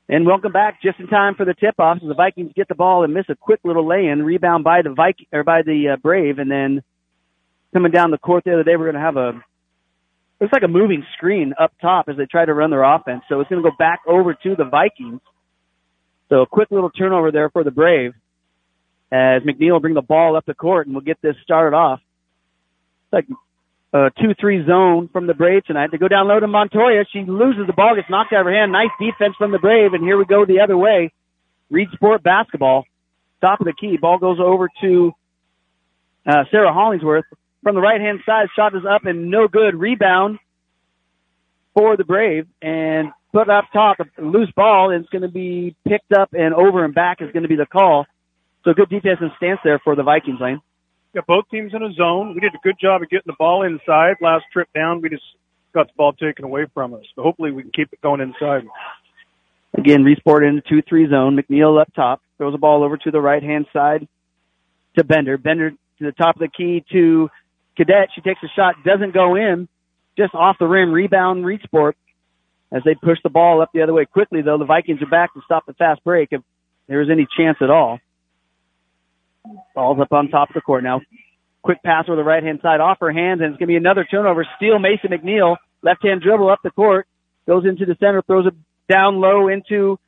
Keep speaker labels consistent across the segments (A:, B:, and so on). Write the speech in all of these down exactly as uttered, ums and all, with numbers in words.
A: And welcome back, just in time for the tip-off. So the Vikings get the ball and miss a quick little lay-in, rebound by the Viking or by the uh, Brave, and then coming down the court the other day, we're going to have a looks like a moving screen up top as they try to run their offense. So it's going to go back over to the Vikings. So a quick little turnover there for the Brave as McNeil will bring the ball up the court, and we'll get this started off. It's like a two three zone from the Brave tonight. They go down low to Montoya. She loses the ball, gets knocked out of her hand. Nice defense from the Brave, and here we go the other way. Reed Sport basketball. Top of the key. Ball goes over to uh, Sarah Hollingsworth. From the right-hand side, shot is up and no good. Rebound for the Brave, and put up top, a loose ball, and it's going to be picked up and over and back is going to be the call. So good defensive stance there for the Vikings, Lane.
B: Yeah, both teams in a zone. We did a good job of getting the ball inside. Last trip down, we just got the ball taken away from us. So hopefully we can keep it going inside.
A: Again, Resport in the two three zone. McNeil up top. Throws the ball over to the right-hand side to Bender. Bender to the top of the key to Cadet. She takes a shot, doesn't go in, just off the rim. Rebound, Resport as they push the ball up the other way quickly, though. The Vikings are back to stop the fast break if there is any chance at all. Ball's up on top of the court now. Quick pass over the right-hand side off her hands, and it's going to be another turnover. Steal, Mason McNeil. Left-hand dribble up the court. Goes into the center, throws it down low into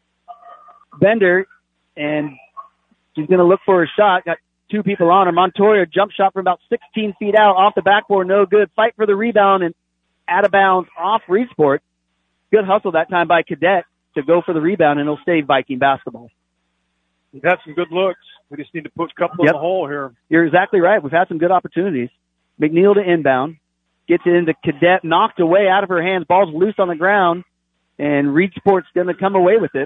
A: Bender, and she's going to look for a shot. Got two people on her. Montoya jump shot from about sixteen feet out off the backboard. No good. Fight for the rebound and out of bounds off Resport. Good hustle that time by Cadet to go for the rebound, and it'll stay Viking basketball.
B: We've had some good looks. We just need to put a couple
A: yep.
B: in the hole here.
A: You're exactly right. We've had some good opportunities. McNeil to inbound. Gets it into Cadet. Knocked away out of her hands. Ball's loose on the ground. And Reed Sport's going to come away with it.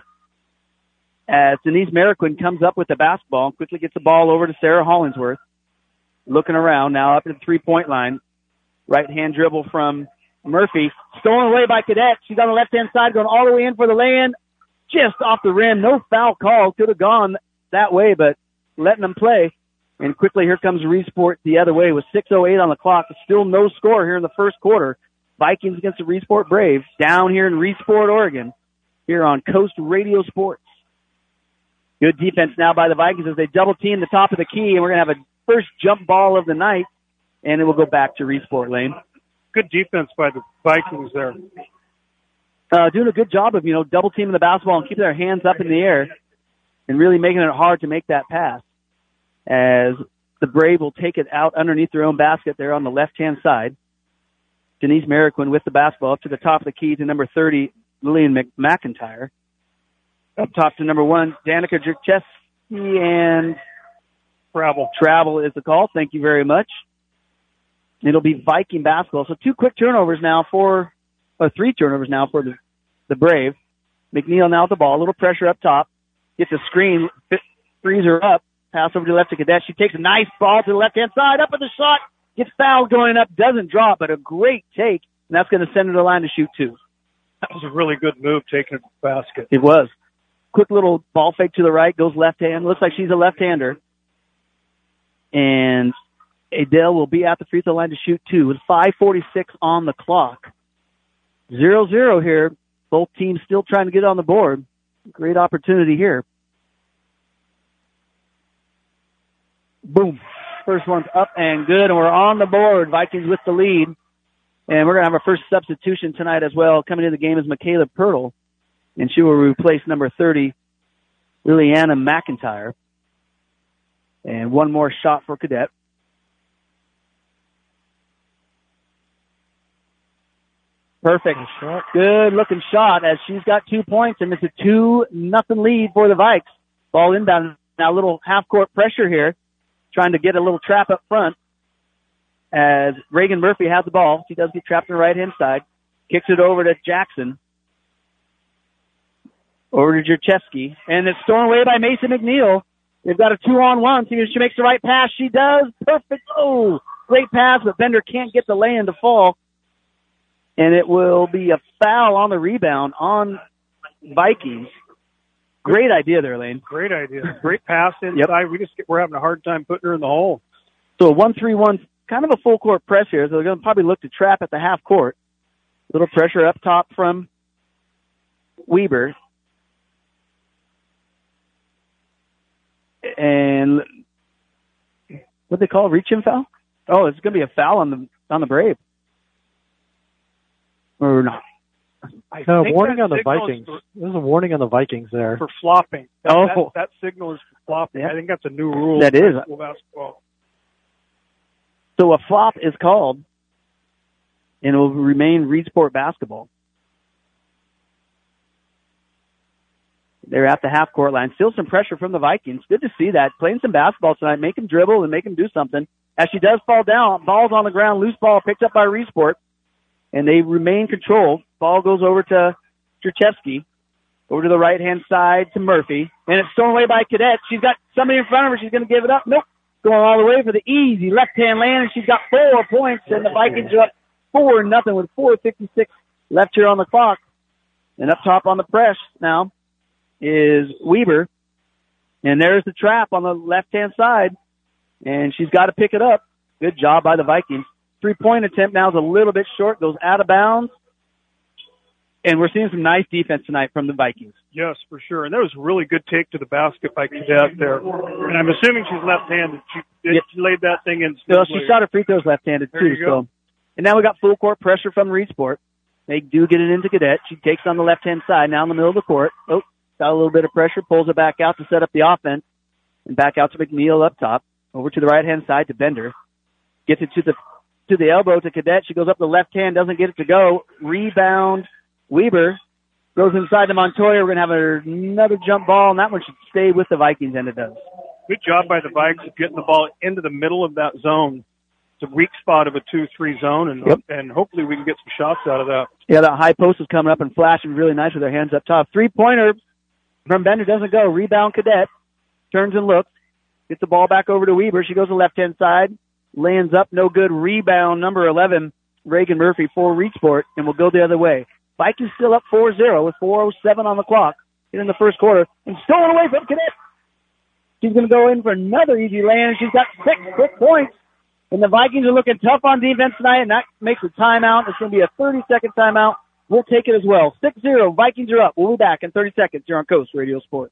A: As Denise Mariquin comes up with the basketball and quickly gets the ball over to Sarah Hollingsworth. Looking around now up at the three-point line. Right-hand dribble from Murphy. Stolen away by Cadet. She's on the left-hand side going all the way in for the lay-in. Just off the rim. No foul call. Could have gone that way, but letting them play. And quickly here comes Reed Sport the other way with six oh eight on the clock. Still no score here in the first quarter. Vikings against the Reed Sport Braves down here in Reed Sport, Oregon, here on Coast Radio Sports. Good defense now by the Vikings as they double team the top of the key, and we're going to have a first jump ball of the night, and it will go back to Reed Sport Lane.
B: Good defense by the Vikings there.
A: Uh, doing a good job of, you know, double teaming the basketball and keeping their hands up in the air and really making it hard to make that pass as the Brave will take it out underneath their own basket there on the left-hand side. Denise Mariquin with the basketball up to the top of the key to number thirty, Lillian McIntyre. Up top to number one, Danica Jercheski, and
B: Travel.
A: Travel is the call. Thank you very much. It'll be Viking basketball. So two quick turnovers now for, or three turnovers now for the, the Brave. McNeil now with the ball. A little pressure up top. Gets a screen. Frees her up. Pass over to the left to Cadet. She takes a nice ball to the left-hand side. Up with the shot. Gets fouled going up. Doesn't drop, but a great take. And that's going to send her to the line to shoot two.
B: That was a really good move taking it to the basket.
A: It was. Quick little ball fake to the right. Goes left hand. Looks like she's a left-hander. And Adele will be at the free throw line to shoot two with five forty-six on the clock. zero zero here. Both teams still trying to get on the board. Great opportunity here. Boom. First one's up and good, and we're on the board. Vikings with the lead. And we're going to have our first substitution tonight as well. Coming into the game is Michaela Pirtle, and she will replace number thirty, Liliana McIntyre. And one more shot for Cadet. Perfect. Good looking shot as she's got two points, and it's a two nothing lead for the Vikes. Ball inbound. Now a little half court pressure here, trying to get a little trap up front as Reagan Murphy has the ball. She does get trapped on the right hand side. Kicks it over to Jackson. Over to Jercheski. And it's stolen away by Mason McNeil. They've got a two on one. See if she makes the right pass. She does. Perfect. Oh, great pass, but Bender can't get the lay-in to fall. And it will be a foul on the rebound on Vikings. Great idea there, Lane.
B: Great idea. Great pass inside.
A: Yep.
B: We just we're having a hard time putting her in the hole.
A: So a one three one, kind of a full court press here. So they're going to probably look to trap at the half court. Little pressure up top from Weber. what they call a reach-in foul? Oh, it's going to be a foul on the on the Brave. Or not.
B: I
C: No,
B: think
C: warning
B: that
C: on the
B: signal is
C: Vikings.
B: For,
C: There's a warning on the Vikings there.
B: for flopping. That,
A: Oh.
B: that, that signal is for flopping.
A: Yeah.
B: I think that's a new rule.
A: That
B: in
A: is.
B: high school basketball.
A: So a flop is called, and it will remain Reedsport basketball. They're at the half-court line. Still some pressure from the Vikings. Good to see that. Playing some basketball tonight. Make them dribble and make them do something. As she does fall down, ball's on the ground. Loose ball picked up by Reedsport, and they remain controlled. Ball goes over to Cherchevsky. Over to the right-hand side to Murphy. And it's stolen away by Cadet. She's got somebody in front of her. She's going to give it up. Nope. Going all the way for the easy left-hand land, and she's got four points, and the Vikings are up four nothing with four fifty-six left here on the clock. And up top on the press now is Weber. And there's the trap on the left-hand side. And she's got to pick it up. Good job by the Vikings. Three-point attempt now is a little bit short. Goes out of bounds. And we're seeing some nice defense tonight from the Vikings.
B: Yes, for sure. And that was a really good take to the basket by Cadet there. And I'm assuming she's left-handed. She,
A: Yep.
B: she laid that thing in.
A: Well, she shot her free throws left-handed,
B: There
A: too.
B: you go.
A: So, and now we got full court pressure from Reedsport. They do get it into Cadet. She takes on the left-hand side, now in the middle of the court. Oh, got a little bit of pressure, pulls it back out to set up the offense. And back out to McNeil up top. Over to the right-hand side to Bender. Gets it to the to the elbow to Cadet. She goes up the left hand, doesn't get it to go. Rebound. Weber goes inside to Montoya. We're going to have another jump ball, and that one should stay with the Vikings, and it does.
B: Good job by the Vikes of getting the ball into the middle of that zone. It's a weak spot of a two three zone, and
A: Yep.
B: and hopefully we can get some shots out of that.
A: Yeah, that high post is coming up and flashing really nice with their hands up top. Three-pointer from Bender doesn't go. Rebound Cadet. Turns and looks. Gets the ball back over to Weber. She goes to the left-hand side. Lands up. No good. Rebound number eleven, Reagan Murphy for Reedsport, and will go the other way. Vikings still up four zero with four oh seven on the clock here in the first quarter. And stolen away from Cadet. She's going to go in for another easy land. She's got six quick points. And the Vikings are looking tough on defense tonight, and that makes a timeout. It's going to be a thirty-second timeout. We'll take it as well. six zero. Vikings are up. We'll be back in thirty seconds here on Coast Radio Sports.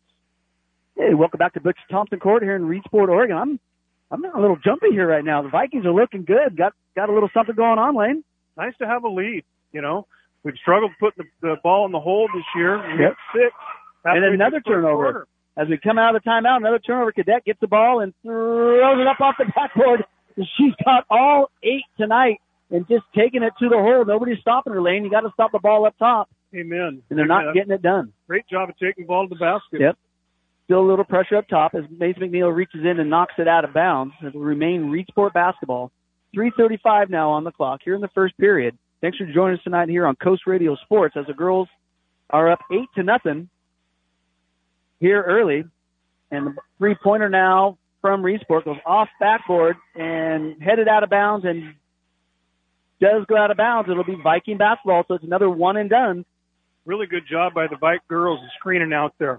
A: Hey, welcome back to Butch Thompson Court here in Reedsport, Oregon. I'm I'm a little jumpy here right now. The Vikings are looking good. Got got a little something going on, Lane.
B: Nice to have a lead. You know, we've struggled putting the, the ball in the hole this year. We
A: Yep.
B: got six.
A: And
B: Halfway
A: another
B: through the first
A: turnover.
B: quarter.
A: As we come out of the timeout, another turnover. Cadet gets the ball and throws it up off the backboard. She's got all eight tonight and just taking it to the hole. Nobody's stopping her, Lane. You got to stop the ball up top.
B: Amen.
A: And they're
B: Amen.
A: not getting it done.
B: Great job of taking the ball to the basket.
A: Yep. Still a little pressure up top as Mace McNeil reaches in and knocks it out of bounds. It will remain Reedsport basketball. three thirty-five now on the clock here in the first period. Thanks for joining us tonight here on Coast Radio Sports as the girls are up eight to nothing here early. And the three-pointer now from Reedsport goes off backboard and headed out of bounds and does go out of bounds. It'll be Viking basketball, so it's another one and done.
B: Really good job by the Vike girls screening out there.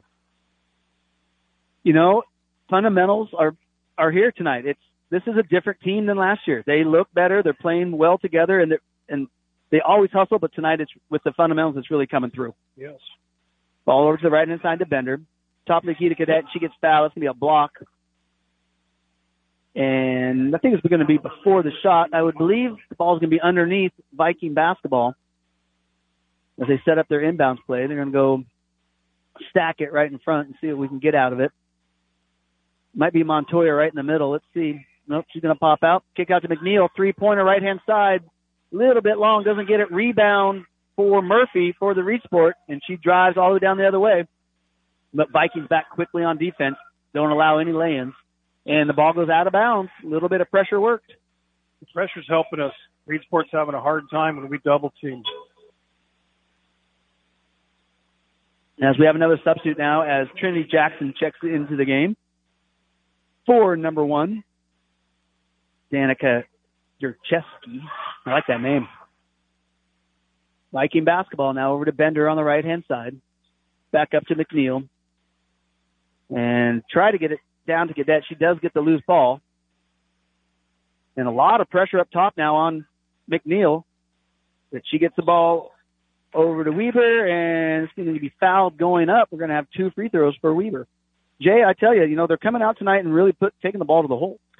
A: You know, fundamentals are are here tonight. It's this is a different team than last year. They look better. They're playing well together, and and they always hustle. But tonight, it's with the fundamentals, it's really coming through.
B: Yes.
A: Ball over to the right hand side to Bender. Top of the key to Cadet. She gets fouled. It's gonna be a block, and I think it's going to be before the shot. I would believe the ball's going to be underneath Viking basketball as they set up their inbounds play. They're going to go stack it right in front and see what we can get out of it. Might be Montoya right in the middle. Let's see. Nope, she's going to pop out. Kick out to McNeil. Three-pointer right-hand side. Little bit long. Doesn't get it. Rebound for Murphy for the Reedsport, and she drives all the way down the other way. But Vikings back quickly on defense. Don't allow any lay-ins. And the ball goes out of bounds. A little bit of pressure worked.
B: The pressure's helping us. Reedsport's having a hard time when we double team.
A: As we have another substitute now as Trinity Jackson checks into the game. For number one, Danica Jurcheski. I like that name. Viking basketball now over to Bender on the right-hand side. Back up to McNeil. And try to get it down to Cadet. She does get the loose ball. And a lot of pressure up top now on McNeil. But she gets the ball over to Weber, and it's going to be fouled going up. We're going to have two free throws for Weber. Jay, I tell you, you know, they're coming out tonight and really put taking the ball to the hole.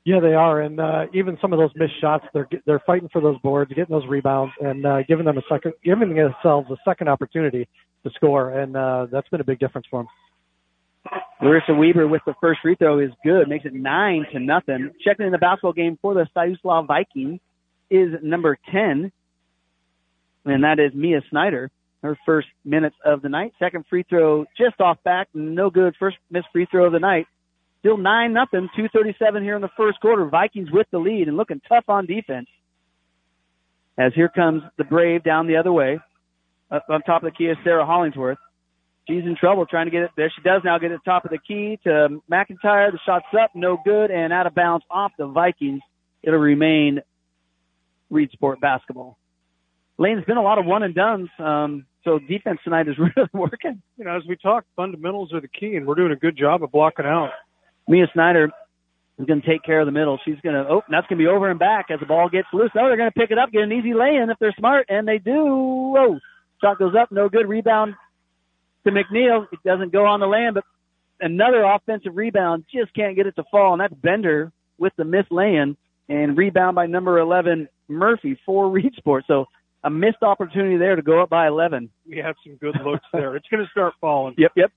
C: Yeah, they are, and uh, even some of those missed shots, they're they're fighting for those boards, getting those rebounds, and uh, giving them a second, giving themselves a second opportunity to score, and uh, that's been a big difference for them.
A: Larissa Weber with the first free throw is good, makes it nine to nothing. Checking in the basketball game for the Stanislaus Vikings is number ten, and that is Mia Snyder. Her first minutes of the night. Second free throw just off back, no good. First missed free throw of the night. Still nine nothing, two thirty-seven here in the first quarter. Vikings with the lead and looking tough on defense. As here comes the Brave down the other way. Up on top of the key is Sarah Hollingsworth. She's in trouble trying to get it there. She does now get it top of the key to McIntyre. The shot's up, no good, and out of bounds off the Vikings. It'll remain Reed Sport basketball. Lane's been a lot of one and dones, um, so defense tonight is really working.
B: You know, as we talk, fundamentals are the key, and we're doing a good job of blocking out.
A: Mia Snyder is going to take care of the middle. She's going to, oh, that's going to be over and back as the ball gets loose. Oh, they're going to pick it up, get an easy lay-in if they're smart, and they do. Whoa, shot goes up, no good. Rebound to McNeil. It doesn't go on the lay-in, but another offensive rebound. Just can't get it to fall, and that's Bender with the missed lay-in, and rebound by number eleven, Murphy, for Reed Sport. So a missed opportunity there to go up by eleven.
B: We have some good looks there. It's going to start falling.
A: Yep, yep.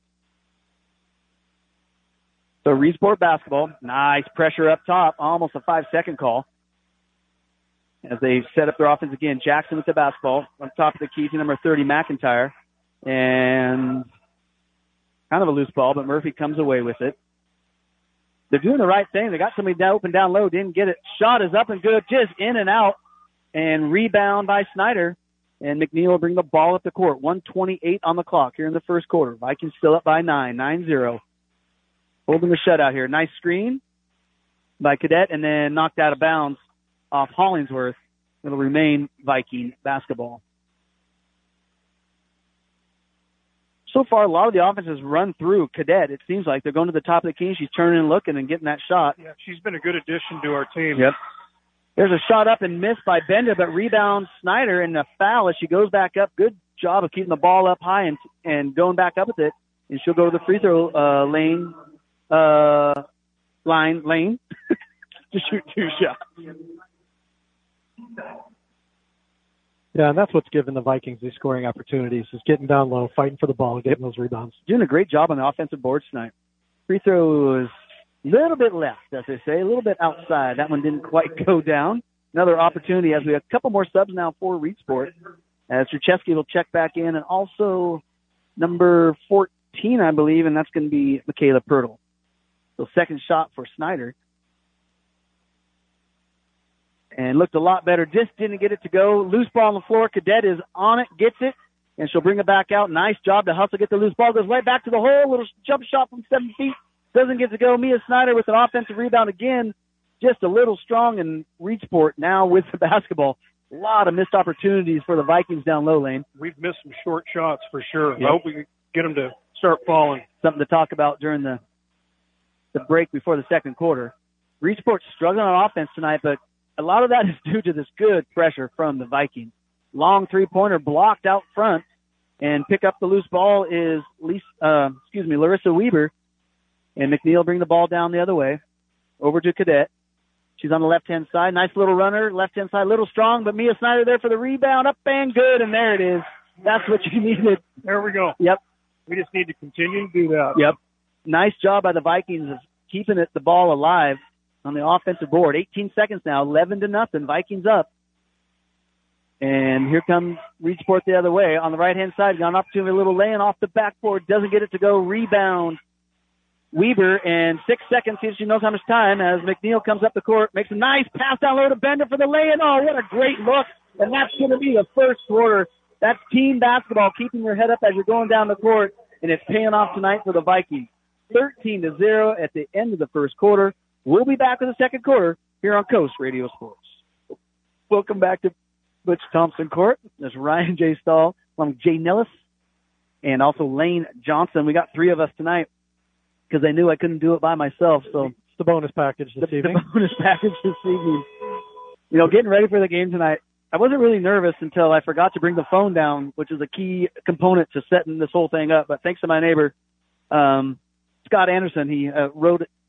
A: So Reed Sport basketball, nice pressure up top, almost a five-second call. As they set up their offense again, Jackson with the basketball on top of the key to number thirty, McIntyre. And kind of a loose ball, but Murphy comes away with it. They're doing the right thing. They got somebody down, open down low, didn't get it. Shot is up and good, just in and out. And rebound by Snyder. And McNeil will bring the ball up the court. one twenty-eight on the clock here in the first quarter. Vikings still up by nine, nine zero. Holding the shutout here. Nice screen by Cadet, and then knocked out of bounds off Hollingsworth. It'll remain Viking basketball. So far, a lot of the offense has run through Cadet. It seems like they're going to the top of the key. She's turning and looking and getting that shot.
B: Yeah, she's been a good addition to our team.
A: Yep. There's a shot up and missed by Bender, but rebounds Snyder, and a foul as she goes back up. Good job of keeping the ball up high and and going back up with it. And she'll go to the free throw uh, lane, uh, line, lane to shoot two shots.
C: Yeah, and that's what's given the Vikings these scoring opportunities, is getting down low, fighting for the ball, and getting those rebounds.
A: Doing a great job on the offensive boards tonight. Free throw was a little bit left, as they say, a little bit outside. That one didn't quite go down. Another opportunity as we have a couple more subs now for Reed Sport, as Cherchesky will check back in, and also number fourteen, I believe, and that's going to be Michaela Pirtle. So second shot for Snyder. And looked a lot better. Just didn't get it to go. Loose ball on the floor. Cadet is on it, gets it, and she'll bring it back out. Nice job to hustle, get the loose ball. Goes right back to the hole. Little jump shot from seven feet. Doesn't get to go. Mia Snyder with an offensive rebound again. Just a little strong, and Reed Sport now with the basketball. A lot of missed opportunities for the Vikings down low lane.
B: We've missed some short shots for sure.
A: Yep.
B: I hope we can get them to start falling.
A: Something to talk about during the the break before the second quarter. Reed Sport's struggling on offense tonight, but a lot of that is due to this good pressure from the Vikings. Long three-pointer blocked out front, and pick up the loose ball is Lisa, uh, excuse me, Larissa Weber, and McNeil bring the ball down the other way over to Cadet. She's on the left-hand side. Nice little runner, left-hand side, little strong, but Mia Snyder there for the rebound, up and good, and there it is. That's what you needed.
B: There we go.
A: Yep.
B: We just need to continue to do that.
A: Yep. Nice job by the Vikings of keeping it, the ball alive on the offensive board. eighteen seconds now, eleven to nothing. Vikings up. And here comes Reed Sport the other way. On the right-hand side, got an opportunity, a little laying off the backboard. Doesn't get it to go. Rebound. Weber, and six seconds, see if she knows how much time, as McNeil comes up the court, makes a nice pass down low to Bender for the lay-in. Oh, what a great look. And that's going to be the first quarter. That's team basketball, keeping your head up as you're going down the court, and it's paying off tonight for the Vikings. thirteen to zero at the end of the first quarter. We'll be back with the second quarter here on Coast Radio Sports. Welcome back to Butch Thompson Court. There's Ryan J. Stahl, along with Jay Nellis, and also Lane Johnson. We got three of us tonight because I knew I couldn't do it by myself. So
C: it's the bonus package this
A: the,
C: evening.
A: The bonus package this evening. You know, getting ready for the game tonight, I wasn't really nervous until I forgot to bring the phone down, which is a key component to setting this whole thing up. But thanks to my neighbor, um, Scott Anderson, he uh, rode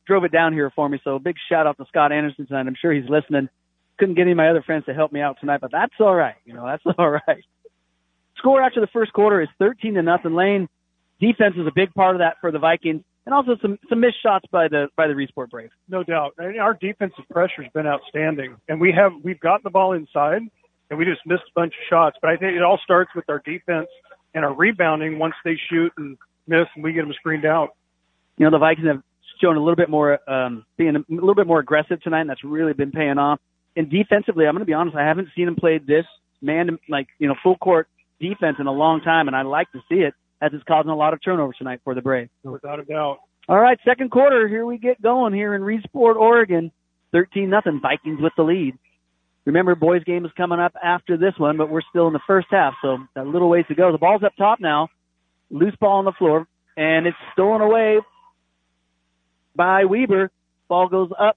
A: drove it down here for me. So big shout out to Scott Anderson tonight. I'm sure he's listening. Couldn't get any of my other friends to help me out tonight, but that's all right. You know, that's all right. Score after the first quarter is thirteen to nothing. Lane, defense is a big part of that for the Vikings, and also some some missed shots by the by the Resport Braves.
B: No doubt. I mean, our defensive pressure has been outstanding, and we have we've gotten the ball inside, and we just missed a bunch of shots. But I think it all starts with our defense and our rebounding. Once they shoot and miss, and we get them screened out.
A: You know, the Vikings have shown a little bit more, um, being a little bit more aggressive tonight, and that's really been paying off. And defensively, I'm going to be honest, I haven't seen them play this man, like, you know, full court defense in a long time, and I like to see it as it's causing a lot of turnovers tonight for the Braves.
B: Without a doubt.
A: All right, second quarter, here we get going here in Reedsport, Oregon. thirteen nothing, Vikings with the lead. Remember, boys' game is coming up after this one, but we're still in the first half, so a little ways to go. The ball's up top now. Loose ball on the floor, and it's stolen away by Weber. Ball goes up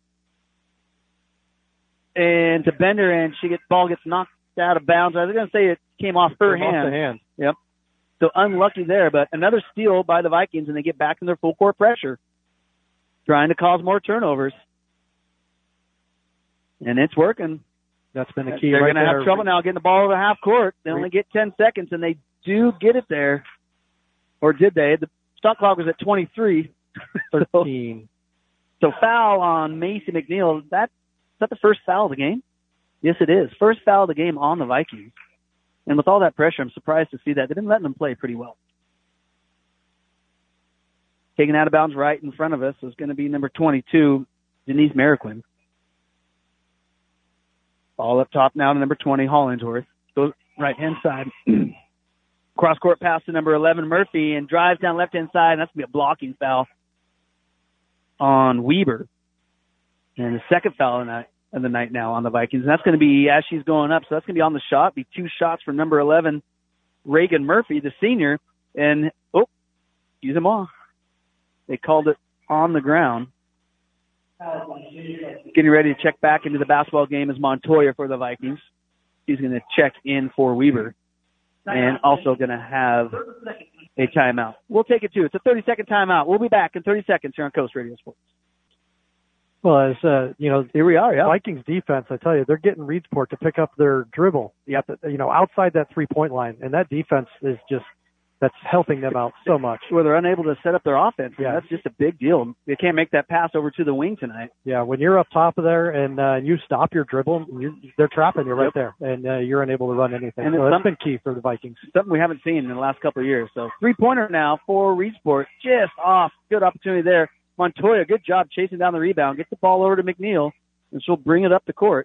A: and to Bender, and she gets ball gets knocked out of bounds. I was going to say it came off her
C: Came
A: hand.
C: Off the hand.
A: Yep. So unlucky there, but another steal by the Vikings, and they get back in their full court pressure, trying to cause more turnovers. And it's working.
C: That's been the key.
A: They're
C: right
A: going to
C: there.
A: have trouble now getting the ball over half court. They only get ten seconds, and they do get it there. Or did they? The shot clock was at twenty-three.
C: thirteen.
A: So, so foul on Macy McNeil. That, is that the first foul of the game? Yes, it is. First foul of the game on the Vikings. And with all that pressure, I'm surprised to see that. They've been letting them play pretty well. Taken out of bounds right in front of us is going to be number twenty-two, Denise Mariquin. Ball up top now to number twenty, Hollingsworth. Goes right-hand side. Cross-court pass to number eleven, Murphy, and drives down left-hand side, and that's going to be a blocking foul on Weber. And the second foul of the night, of the night now on the Vikings. And that's going to be as she's going up, so that's going to be on the shot. Be two shots from number eleven, Reagan Murphy, the senior. And, oh, use them off. They called it on the ground. Getting ready to check back into the basketball game is Montoya for the Vikings. He's going to check in for Weber. And also going to have a timeout. We'll take it, too. It's a thirty-second timeout. We'll be back in thirty seconds here on Coast Radio Sports.
C: Well, as, uh, you know,
A: here we are, yeah.
C: Vikings defense, I tell you, they're getting Reedsport to pick up their dribble,
A: yep.
C: you know, outside that three-point line. And that defense is just, that's helping them out so much.
A: Where they're unable to set up their offense.
C: Yeah.
A: That's just a big deal. They can't make that pass over to the wing tonight.
C: Yeah, when you're up top of there and uh, you stop your dribble, you, they're trapping you right
A: yep.
C: there, and uh, you're unable to run anything.
A: And
C: so
A: it's
C: that's been key for the Vikings.
A: Something we haven't seen in the last couple of years. So three-pointer now for Reedsport. Just off. Good opportunity there. Montoya, good job chasing down the rebound. Gets the ball over to McNeil, and she'll bring it up the court.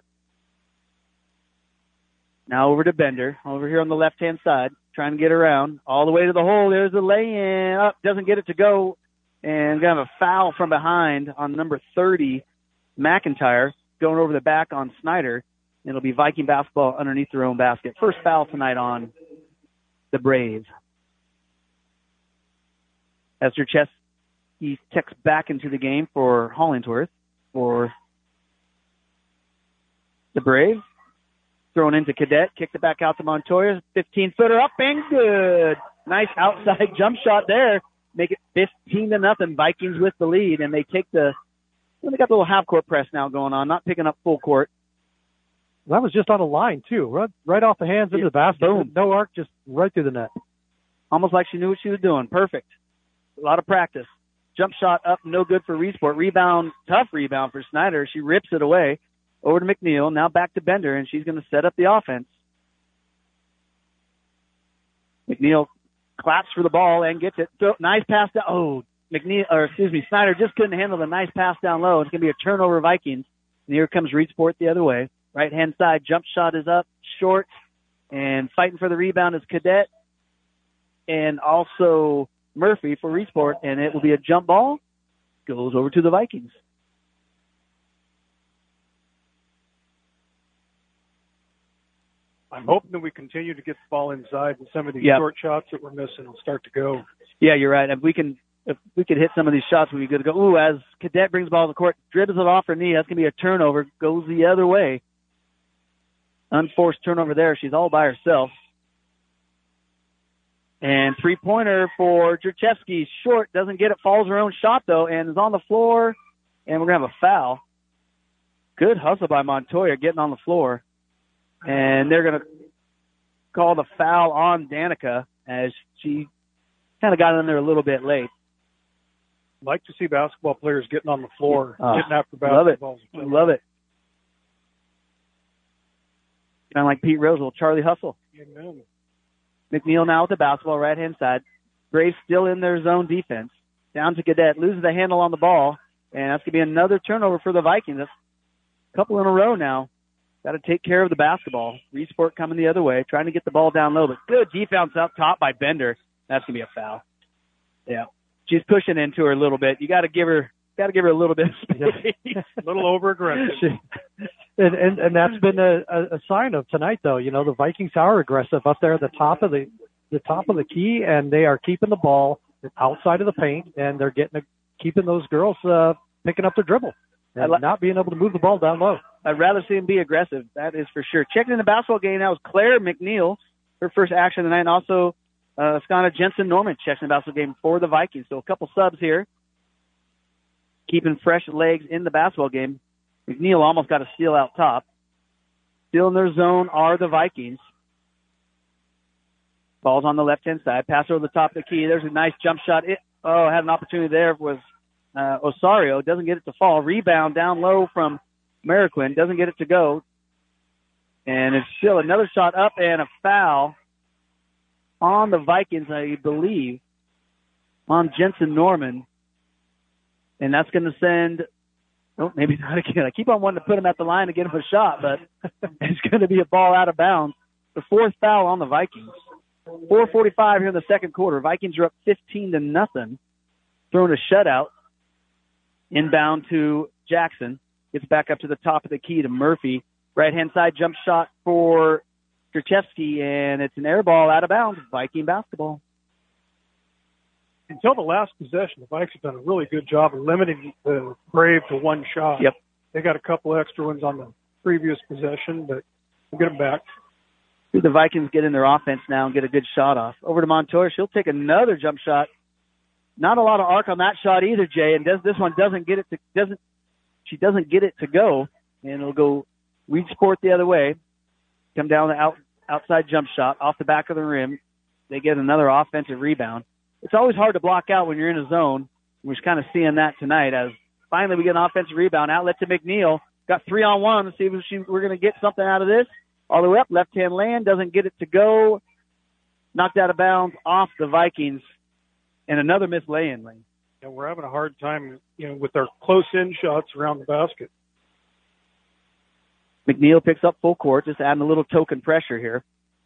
A: Now over to Bender, over here on the left-hand side, trying to get around. All the way to the hole. There's the lay-in. Up, doesn't get it to go. And going to have a foul from behind on number thirty, McIntyre, going over the back on Snyder. It'll be Viking basketball underneath their own basket. First foul tonight on the Braves. Esther Chess, he checks back into the game for Hollingsworth for the Braves. Thrown into Cadet, kicked it back out to Montoya. fifteen-footer up and good. Nice outside jump shot there. Make it fifteen to nothing. Vikings with the lead, and they take the, well, they got the little half-court press now going on, not picking up full court.
C: That was just on a line, too. Right, right off the hands into the basket.
A: Boom.
C: No arc, just right through the net.
A: Almost like she knew what she was doing. Perfect. A lot of practice. Jump shot up, no good for Reedsport. Rebound, tough rebound for Snyder. She rips it away. Over to McNeil, now back to Bender, and she's going to set up the offense. McNeil claps for the ball and gets it. So, nice pass down. Oh, McNeil, or excuse me, Snyder just couldn't handle the nice pass down low. It's going to be a turnover, Vikings. And here comes Reedsport the other way. Right-hand side, jump shot is up, short, and fighting for the rebound is Cadet and also Murphy for Reedsport, and it will be a jump ball. Goes over to the Vikings.
B: I'm hoping that we continue to get the ball inside, and some of these
A: yep.
B: short shots that we're missing will start to go.
A: Yeah, you're right. If we can, if we could hit some of these shots, we'd be good to go. Ooh, as Cadet brings the ball to the court, dribbles it off her knee. That's going to be a turnover. Goes the other way. Unforced turnover there. She's all by herself. And three-pointer for Jerchevsky. Short. Doesn't get it. Falls her own shot, though, and is on the floor. and we're going to have a foul. Good hustle by Montoya getting on the floor. And they're going to call the foul on Danica as she kind of got in there a little bit late.
B: Like to see basketball players getting on the floor,
A: oh,
B: getting after
A: love it.
B: basketballs.
A: Love it. Kind of like Pete Rosewell, Charlie Hustle.
B: Amen.
A: McNeil now with the basketball, right-hand side. Braves still in their zone defense. Down to Cadet, loses the handle on the ball, and that's going to be another turnover for the Vikings. That's a couple in a row now. Got to take care of the basketball. Resport coming the other way, trying to get the ball down low, but good defense up top by Bender. That's going to be a foul. Yeah. She's pushing into her a little bit. You got to give her, got to give her a little bit of space.
B: A little over aggressive.
C: and, and and that's been a, a sign of tonight, though. You know, the Vikings are aggressive up there at the top of the the top of the key, and they are keeping the ball outside of the paint, and they're getting a, keeping those girls uh, picking up their dribble and
A: li-
C: not being able to move the ball down low.
A: I'd rather see them be aggressive. That is for sure. Checking in the basketball game now is Claire McNeil, her first action tonight, and also uh, Skana Jensen Norman checks in the basketball game for the Vikings. So a couple subs here, keeping fresh legs in the basketball game. McNeil almost got a steal out top. Still in their zone are the Vikings. Ball's on the left-hand side. Pass over the top of the key. There's a nice jump shot. It, oh, had an opportunity there. Was uh, Osario. Doesn't get it to fall. Rebound down low from Mariquin. Doesn't get it to go. And it's still another shot up and a foul on the Vikings, I believe, on Jensen Norman. And that's going to send, oh, maybe not again. I keep on wanting to put him at the line to get him a shot, but it's going to be a ball out of bounds. The fourth foul on the Vikings. four forty-five here in the second quarter. Vikings are up fifteen to nothing. Throwing a shutout. Inbound to Jackson. Gets back up to the top of the key to Murphy. Right-hand side jump shot for Krzyzewski, and it's an air ball out of bounds. Viking basketball.
B: Until the last possession, the Vikes have done a really good job of limiting the Brave to one shot.
A: Yep.
B: They got a couple extra ones on the previous possession, but we'll get them back.
A: The Vikings get in their offense now and get a good shot off. Over to Montoya. She'll take another jump shot. Not a lot of arc on that shot either, Jay. And does, this one doesn't get it to doesn't she doesn't get it to go, and it'll go Weed Sport the other way. Come down the out, outside jump shot off the back of the rim. They get another offensive rebound. It's always hard to block out when you're in a zone. We're just kind of seeing that tonight as finally we get an offensive rebound. Outlet to McNeil. Got three on one. Let's see if she, we're going to get something out of this. All the way up, left-hand land, doesn't get it to go. Knocked out of bounds off the Vikings. And another missed lay-in lane.
B: Yeah, we're having a hard time, you know, with our close-in shots around the basket.
A: McNeil picks up full court, just adding a little token pressure here.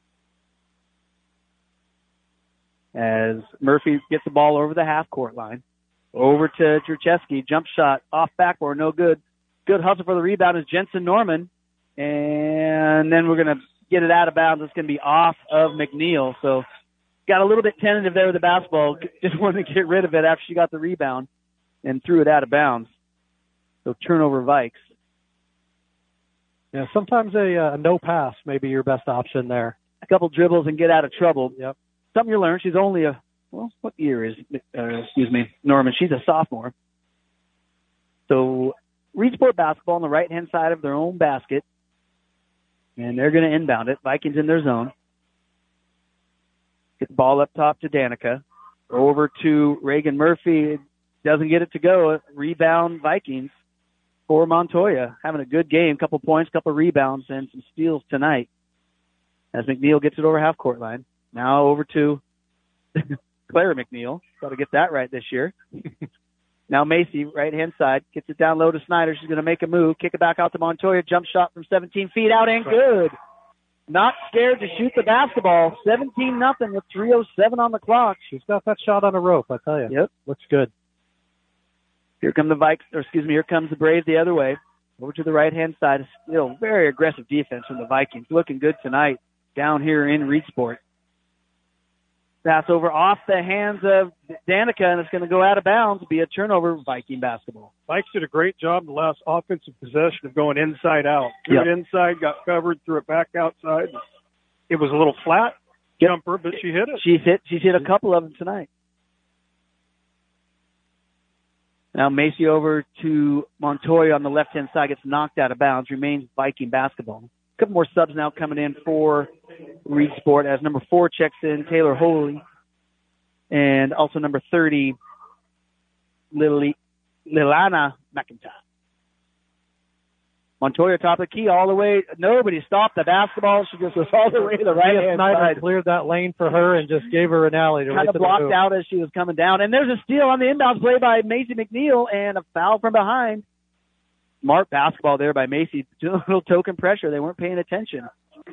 A: As Murphy gets the ball over the half-court line. Over to Krzyzewski. Jump shot off backboard, no good. Good hustle for the rebound is Jensen Norman. And then we're going to get it out of bounds. It's going to be off of McNeil. So got a little bit tentative there with the basketball. Just wanted to get rid of it after she got the rebound and threw it out of bounds. So turnover Vikes.
C: Yeah, sometimes a uh, no pass may be your best option there.
A: A couple dribbles and get out of trouble.
C: Yep.
A: Something you learn. She's only a, well, what year is, uh, excuse me, Norman? She's a sophomore. So Reed Sport basketball on the right-hand side of their own basket. And they're going to inbound it. Vikings in their zone. Get the ball up top to Danica. Over to Reagan Murphy. Doesn't get it to go. Rebound Vikings for Montoya. Having a good game. Couple points, couple rebounds, and some steals tonight. As McNeil gets it over half-court line. Now over to Claire McNeil. Got to get that right this year. Now Macy, right-hand side, gets it down low to Snyder. She's going to make a move. Kick it back out to Montoya. Jump shot from seventeen feet out and good. Not scared to shoot the basketball. seventeen nothing with three oh seven on the clock.
C: She's got that shot on a rope, I tell you.
A: Yep.
C: Looks good.
A: Here come the Vikes, or excuse me, here comes the Braves the other way. Over to the right-hand side. Still very aggressive defense from the Vikings. Looking good tonight down here in Reed Sport. Pass over off the hands of Danica, and it's going to go out of bounds, be a turnover, Viking basketball.
B: Vikes did a great job the last offensive possession of going inside out. Threw
A: Yep.
B: it inside, got covered, threw it back outside. It was a little flat
A: Yep.
B: jumper, but she hit it.
A: She's hit, she's hit a couple of them tonight. Now Macy over to Montoya on the left-hand side, gets knocked out of bounds, remains Viking basketball. A couple more subs now coming in for Reed Sport as number four checks in, Taylor Holy, and also number thirty, Lily, Lilana McIntyre. Montoya top of the key all the way. Nobody stopped the basketball. She just was all the way to the right hand
C: Snyder
A: side.
C: cleared that lane for her and just gave her an alley. To
A: kind of blocked out as she was coming down. And there's a steal on the inbounds play by Macy McNeil and a foul from behind. Smart basketball there by Macy. A little token pressure. They weren't paying attention.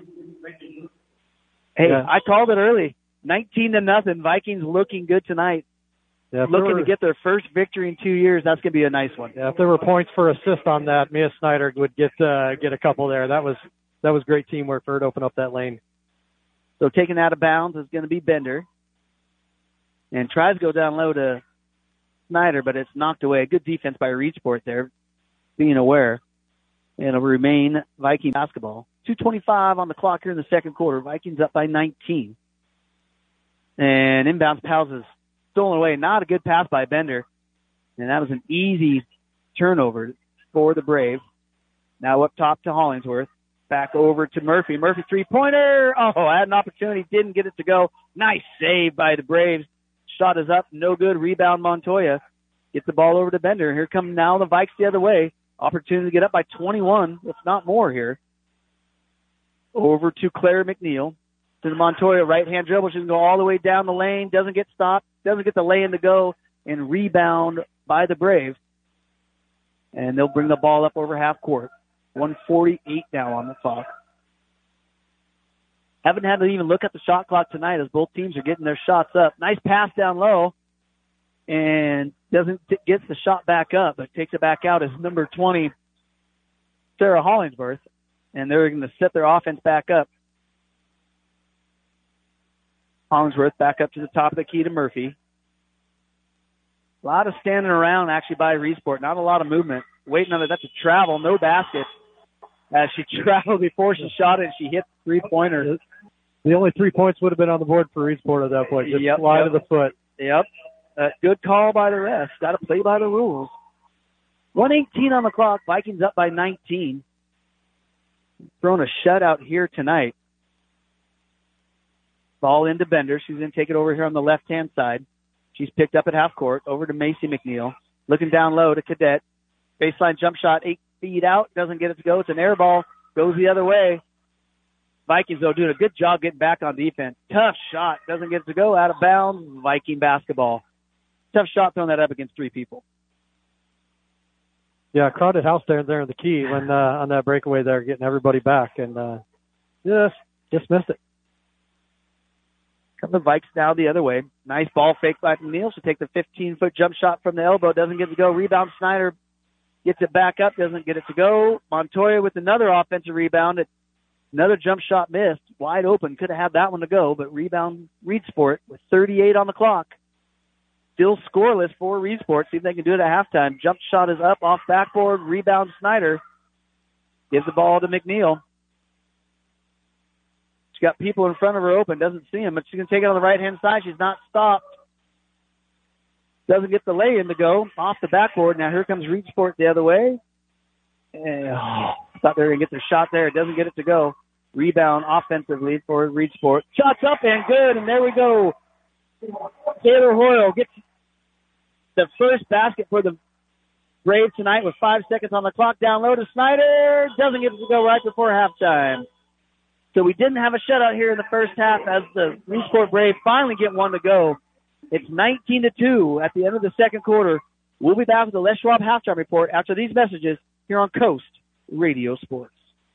A: Hey,
C: yeah.
A: I called it early. nineteen to nothing. Vikings looking good tonight.
C: Yeah,
A: looking
C: were,
A: to get their first victory in two years. That's going to be a nice one.
C: Yeah, if there were points for assist on that, Mia Snyder would get uh, get a couple there. That was that was great teamwork for her to open up that lane.
A: So taken out of bounds is going to be Bender. And tries to go down low to Snyder, but it's knocked away. Good defense by Reedsport there, being aware. And it'll remain Viking basketball. two twenty-five on the clock here in the second quarter. Vikings up by nineteen. And inbounds Pals is stolen away. Not a good pass by Bender. And that was an easy turnover for the Braves. Now up top to Hollingsworth. Back over to Murphy. Murphy three-pointer. Oh, had an opportunity. Didn't get it to go. Nice save by the Braves. Shot is up. No good. Rebound Montoya. Gets the ball over to Bender. Here come now the Vikes the other way. Opportunity to get up by twenty-one, if not more here. Over to Claire McNeil. To the Montoya right-hand dribble. She can go all the way down the lane. Doesn't get stopped. Doesn't get the lay-in to go. And rebound by the Braves. And they'll bring the ball up over half court. one forty-eight now on the clock. Haven't had to even look at the shot clock tonight as both teams are getting their shots up. Nice pass down low. And doesn't t- gets the shot back up, but takes it back out as number twenty, Sarah Hollingsworth. And they're going to set their offense back up. Hollingsworth back up to the top of the key to Murphy. A lot of standing around actually by Reesport. Not a lot of movement. Waiting on it. That's a travel. No basket. As she traveled before she shot it, she hit three-pointer.
C: The only three points would have been on the board for Reesport at that point. Just
A: yep,
C: slide
A: yep.
C: of the foot.
A: Yep. Uh, good call by the refs. Got to play by the rules. one eighteen on the clock. Vikings up by nineteen. Thrown a shutout here tonight. Ball into Bender. She's going to take it over here on the left-hand side. She's picked up at half court. Over to Macy McNeil. Looking down low to Cadet. Baseline jump shot, eight feet out. Doesn't get it to go. It's an air ball. Goes the other way. Vikings, though, doing a good job getting back on defense. Tough shot. Doesn't get it to go. Out of bounds. Viking basketball. Tough shot throwing that up against three people.
C: Yeah, crowded house there there in the key when uh, on that breakaway there, getting everybody back. And uh, just, just missed it.
A: Come the Vikes now the other way. Nice ball fake by McNeil. She'll take the fifteen-foot jump shot from the elbow. Doesn't get it to go. Rebound Snyder gets it back up. Doesn't get it to go. Montoya with another offensive rebound. Another jump shot missed. Wide open. Could have had that one to go, but rebound Reedsport with thirty-eight on the clock. Still scoreless for Reedsport. See if they can do it at halftime. Jump shot is up off backboard. Rebound Snyder. Gives the ball to McNeil. She's got people in front of her open. Doesn't see him, but she's going to take it on the right-hand side. She's not stopped. Doesn't get the lay-in to go off the backboard. Now here comes Reedsport the other way. And, oh, thought they were going to get their shot there. It doesn't get it to go. Rebound offensively for Reedsport. Shots up and good, and there we go. Taylor Hoyle gets the first basket for the Braves tonight with five seconds on the clock. Down low to Snyder. Doesn't get it to go right before halftime. So we didn't have a shutout here in the first half as the Reedsport Braves finally get one to go. It's nineteen to two at the end of the second quarter. We'll be back with the Les Schwab halftime report after these messages here on Coast Radio Sports.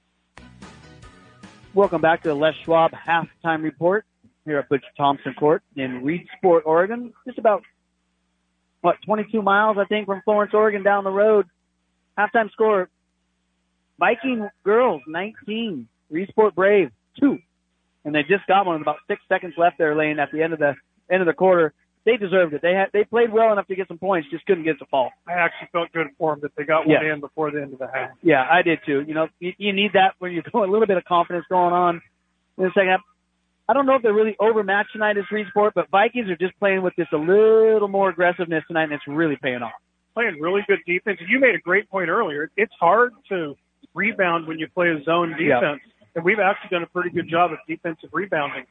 A: Welcome back to the Les Schwab halftime report here at Butch Thompson Court in Reedsport, Oregon. Just about, what, twenty-two miles, I think, from Florence, Oregon, down the road. Halftime score, Viking girls, nineteen. Reedsport Brave, two. And they just got one with about six seconds left there, Lane, at the end of the end of the quarter. They deserved it. They had they played well enough to get some points, just couldn't get it to fall.
B: I actually felt good for them that they got one
A: yeah.
B: in before the end of the half.
A: Yeah, I did too. You know, you, you need that when you're going a little bit of confidence going on in the second half. I don't know if they're really overmatched tonight as Reedsport, but Vikings are just playing with just a little more aggressiveness tonight, and it's really paying off.
B: playing really good defense. You made a great point earlier. It's hard to rebound when you play a zone defense, yeah. and we've actually done a pretty good job of defensive rebounding.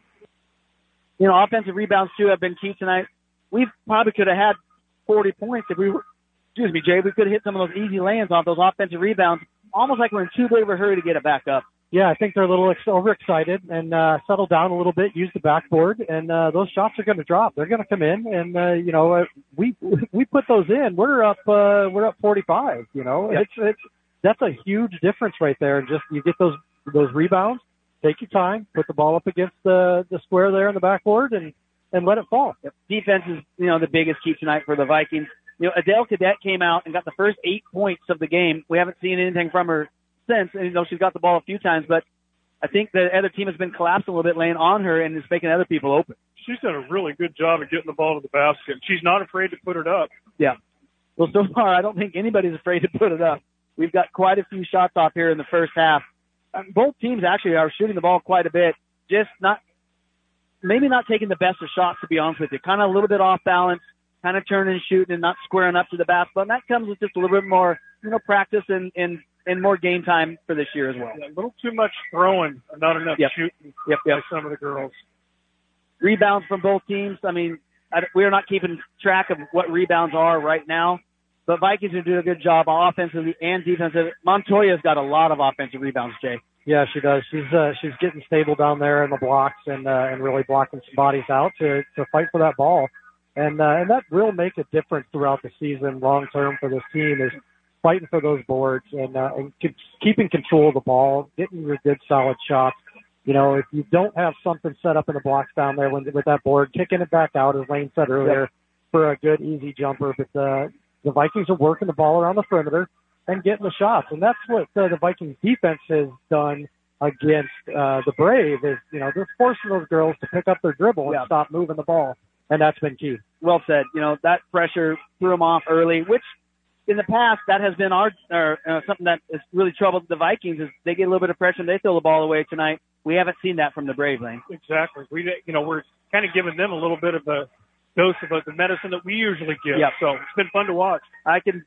A: You know, offensive rebounds, too, have been key tonight. We probably could have had forty points if we were, excuse me, Jay, we could have hit some of those easy lands off those offensive rebounds, almost like we're in too big of a hurry to get it back up.
C: Yeah, I think they're a little ex- overexcited and uh, settle down a little bit, use the backboard, and uh, those shots are going to drop. They're going to come in, and uh, you know, uh, we we put those in. We're up, uh, we're up forty-five. You know, yep. it's it's that's a huge difference right there. And just you get those those rebounds, take your time, put the ball up against the the square there in the backboard, and and let it fall.
A: Yep. Defense is you know the biggest key tonight for the Vikings. You know, Adele Cadet came out and got the first eight points of the game. We haven't seen anything from her since, and you know she's got the ball a few times, but I think the other team has been collapsing a little bit, laying on her, and is making other people open.
B: She's done a really good job of getting the ball to the basket. She's not afraid to put it up.
A: Yeah. Well, so far, I don't think anybody's afraid to put it up. We've got quite a few shots off here in the first half. Um, both teams actually are shooting the ball quite a bit, just not, maybe not taking the best of shots, to be honest with you. Kind of a little bit off balance, kind of turning and shooting and not squaring up to the basketball. And that comes with just a little bit more, you know, practice and, and, and more game time for this year as well.
B: Yeah, a little too much throwing, not enough
A: yep.
B: shooting
A: yep, yep.
B: by some of the girls.
A: Rebounds from both teams. I mean, I, we are not keeping track of what rebounds are right now, but Vikings are doing a good job offensively and defensively. Montoya's got a lot of offensive rebounds, Jay.
C: Yeah, she does. She's uh, she's getting stable down there in the blocks and uh, and really blocking some bodies out to to fight for that ball, and uh, and that will make a difference throughout the season, long term for this team is fighting for those boards and uh, and keeping control of the ball, getting your good solid shots. You know, if you don't have something set up in the blocks down there when, with that board, kicking it back out, as Lane said earlier, yep. for a good easy jumper. But uh, the Vikings are working the ball around the perimeter and getting the shots, and that's what uh, the Vikings defense has done against uh, the Brave. Is you know they're forcing those girls to pick up their dribble and
A: yep.
C: stop moving the ball, and that's been key.
A: Well said. You know that pressure threw them off early, which. In the past, that has been our or, uh, something that has really troubled the Vikings. Is they get a little bit of pressure and they throw the ball away tonight. We haven't seen that from the Brave Lane.
B: Exactly. We, you know, we're kind of giving them a little bit of a dose of the medicine that we usually give.
A: Yep.
B: So it's been fun to watch.
A: I can,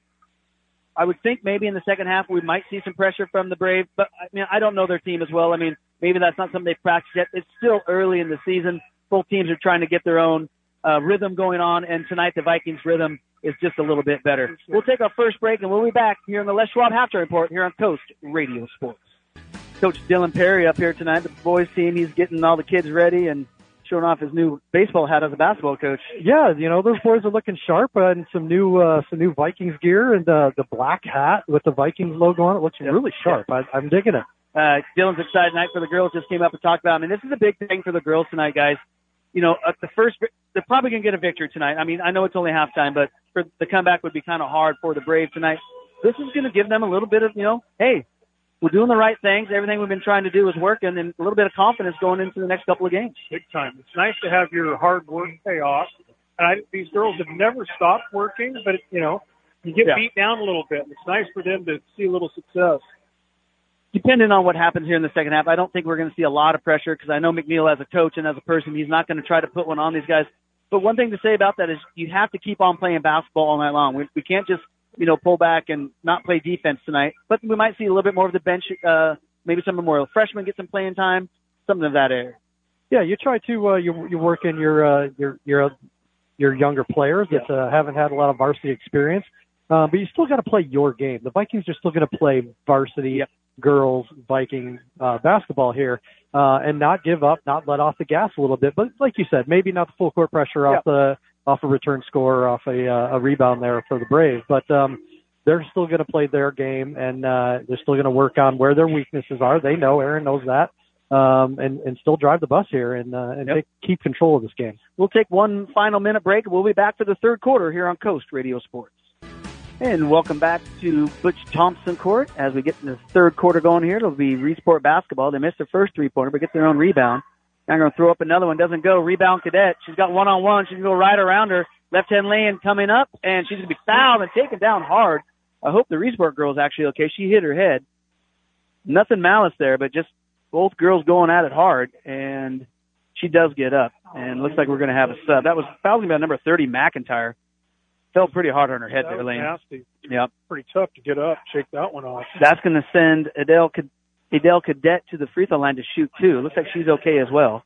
A: I would think maybe in the second half we might see some pressure from the Brave, but I mean I don't know their team as well. I mean maybe that's not something they've practiced yet. It's still early in the season. Both teams are trying to get their own uh, rhythm going on, and tonight the Vikings' rhythm is just a little bit better. We'll take our first break, and we'll be back here on the Les Schwab Halftime Report here on Coast Radio Sports. Coach Dylan Perry up here tonight, the boys team. He's getting all the kids ready and showing off his new baseball hat as a basketball coach.
C: Yeah, you know, those boys are looking sharp uh, and some new uh, some new Vikings gear and uh, the black hat with the Vikings logo on it looks yep. really sharp. Yep. I, I'm digging it.
A: Uh, Dylan's excited tonight for the girls. Just came up and talked about it. I mean, this is a big thing for the girls tonight, guys. You know, uh, the first, they're probably going to get a victory tonight. I mean, I know it's only halftime, but for the comeback would be kind of hard for the Braves tonight. This is going to give them a little bit of, you know, hey, we're doing the right things. Everything we've been trying to do is working, and a little bit of confidence going into the next couple of games.
B: Big time. It's nice to have your hard work pay off. And I, these girls have never stopped working, but, you know, you get yeah. beat down a little bit. It's nice for them to see a little success.
A: Depending on what happens here in the second half, I don't think we're going to see a lot of pressure because I know McNeil as a coach and as a person, he's not going to try to put one on these guys. But one thing to say about that is you have to keep on playing basketball all night long. We, we can't just, you know, pull back and not play defense tonight. But we might see a little bit more of the bench, uh, maybe some of more freshmen get some playing time, something of that area.
C: Yeah, you try to uh, you you work in your uh, your your your younger players that uh, haven't had a lot of varsity experience, uh, but you still got to play your game. The Vikings are still going to play varsity. Yep. Girls Viking uh, basketball here, uh, and not give up, not let off the gas a little bit. But like you said, maybe not the full court pressure off yep. the off a return score, or off a uh, a rebound there for the Braves. But um, they're still going to play their game, and uh, they're still going to work on where their weaknesses are. They know, Aaron knows that, um, and and still drive the bus here and uh, and yep. take, keep control of this game.
A: We'll take one final minute break. We'll be back for the third quarter here on Coast Radio Sports. And welcome back to Butch Thompson Court as we get the third quarter going here. It'll be Reesport basketball. They missed their first three-pointer, but get their own rebound. Now I'm going to throw up another one. Doesn't go. Rebound Cadet. She's got one-on-one. She can go right around her. Left-hand lane coming up, and she's going to be fouled and taken down hard. I hope the Reesport girl is actually okay. She hit her head. Nothing malice there, but just both girls going at it hard, and she does get up. And looks like we're going to have a sub. That was fouling by number thirty, McIntyre. felt pretty hard on her head
B: that
A: there,
B: was
A: Lane.
B: nasty.
A: Yep.
B: Pretty tough to get up, shake that one off.
A: That's going to send Adele, Adele Cadet to the free throw line to shoot, too. Looks like she's okay as well.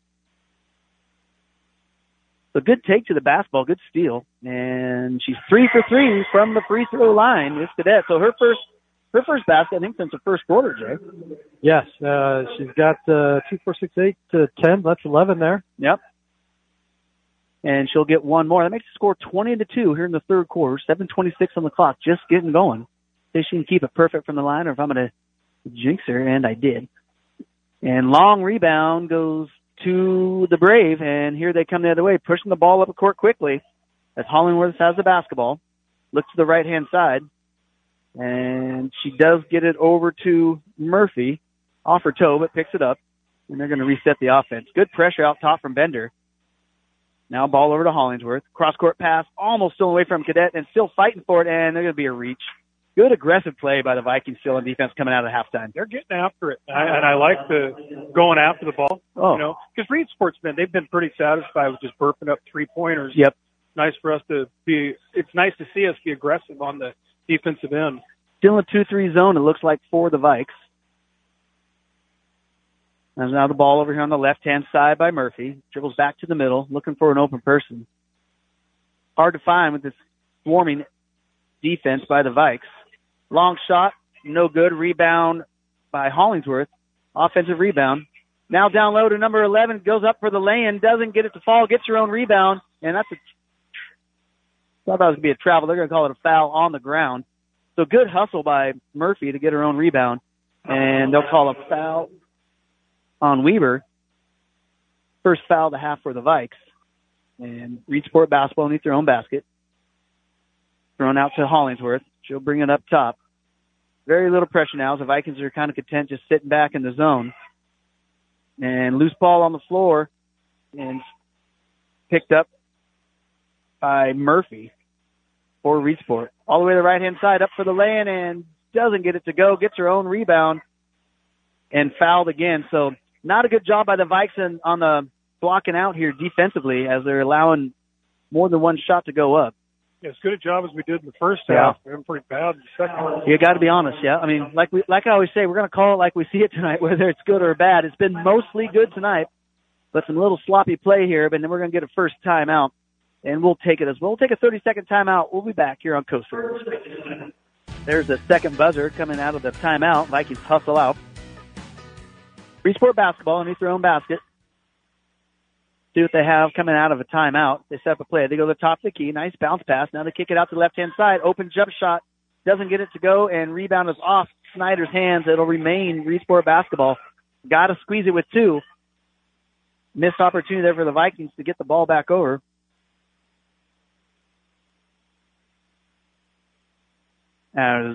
A: So good take to the basketball, good steal. And she's three for three from the free throw line, Miss Cadet. So her first her first basket, I think, since the first quarter, Jay.
C: Yes, uh, she's got uh, two, four, six, eight to ten. That's eleven there.
A: Yep. And she'll get one more. That makes the score twenty to two here in the third quarter. seven twenty-six on the clock, just getting going. See if she can keep it perfect from the line or if I'm going to jinx her, and I did. And long rebound goes to the Brave, and here they come the other way, pushing the ball up the court quickly as Hollingworth has the basketball. Looks to the right-hand side, and she does get it over to Murphy off her toe, but picks it up, and they're going to reset the offense. Good pressure out top from Bender. Now ball over to Hollingsworth. Cross-court pass, almost stolen away from Cadet, and still fighting for it, and they're going to be a reach. Good aggressive play by the Vikings still on defense coming out of halftime.
B: They're getting after it, I, and I like the going after the ball.
A: Oh.
B: You know, because Reed Sportsmen, they've been pretty satisfied with just burping up three pointers.
A: Yep.
B: Nice for us to be. It's nice to see us be aggressive on the defensive end.
A: Still in a two three zone, it looks like, for the Vikes. There's now the ball over here on the left-hand side by Murphy. Dribbles back to the middle, looking for an open person. Hard to find with this swarming defense by the Vikes. Long shot, no good. Rebound by Hollingsworth. Offensive rebound. Now down low to number eleven, goes up for the lay-in, doesn't get it to fall, gets her own rebound, and that's a, thought that was going to be a travel. They're going to call it a foul on the ground. So good hustle by Murphy to get her own rebound, and they'll call a foul on Weber. First foul of the half for the Vikes. And Reed Sport basketball underneath their own basket. Thrown out to Hollingsworth. She'll bring it up top. Very little pressure now as the Vikings are kind of content just sitting back in the zone. And loose ball on the floor and picked up by Murphy for Reed Sport. All the way to the right-hand side, up for the lay-in, and doesn't get it to go. Gets her own rebound and fouled again. So not a good job by the Vikes on the blocking out here defensively as they're allowing more than one shot to go up.
B: Yeah, as good a job as we did in the first
A: Yeah.
B: half. We were pretty bad in the second half.
A: You got to be honest, yeah. I mean, like we, like I always say, we're going to call it like we see it tonight, whether it's good or bad. It's been mostly good tonight, but some little sloppy play here. But then we're going to get a first timeout, and we'll take it as well. We'll take a thirty-second timeout. We'll be back here on Coastal. There's the second buzzer coming out of the timeout. Vikings hustle out. Free Sport basketball underneath their own basket. See what they have coming out of a timeout. They set up a play. They go to the top of the key. Nice bounce pass. Now they kick it out to the left-hand side. Open jump shot. Doesn't get it to go, and rebound is off Snyder's hands. It'll remain Reed Sport basketball. Got to squeeze it with two. Missed opportunity there for the Vikings to get the ball back over. As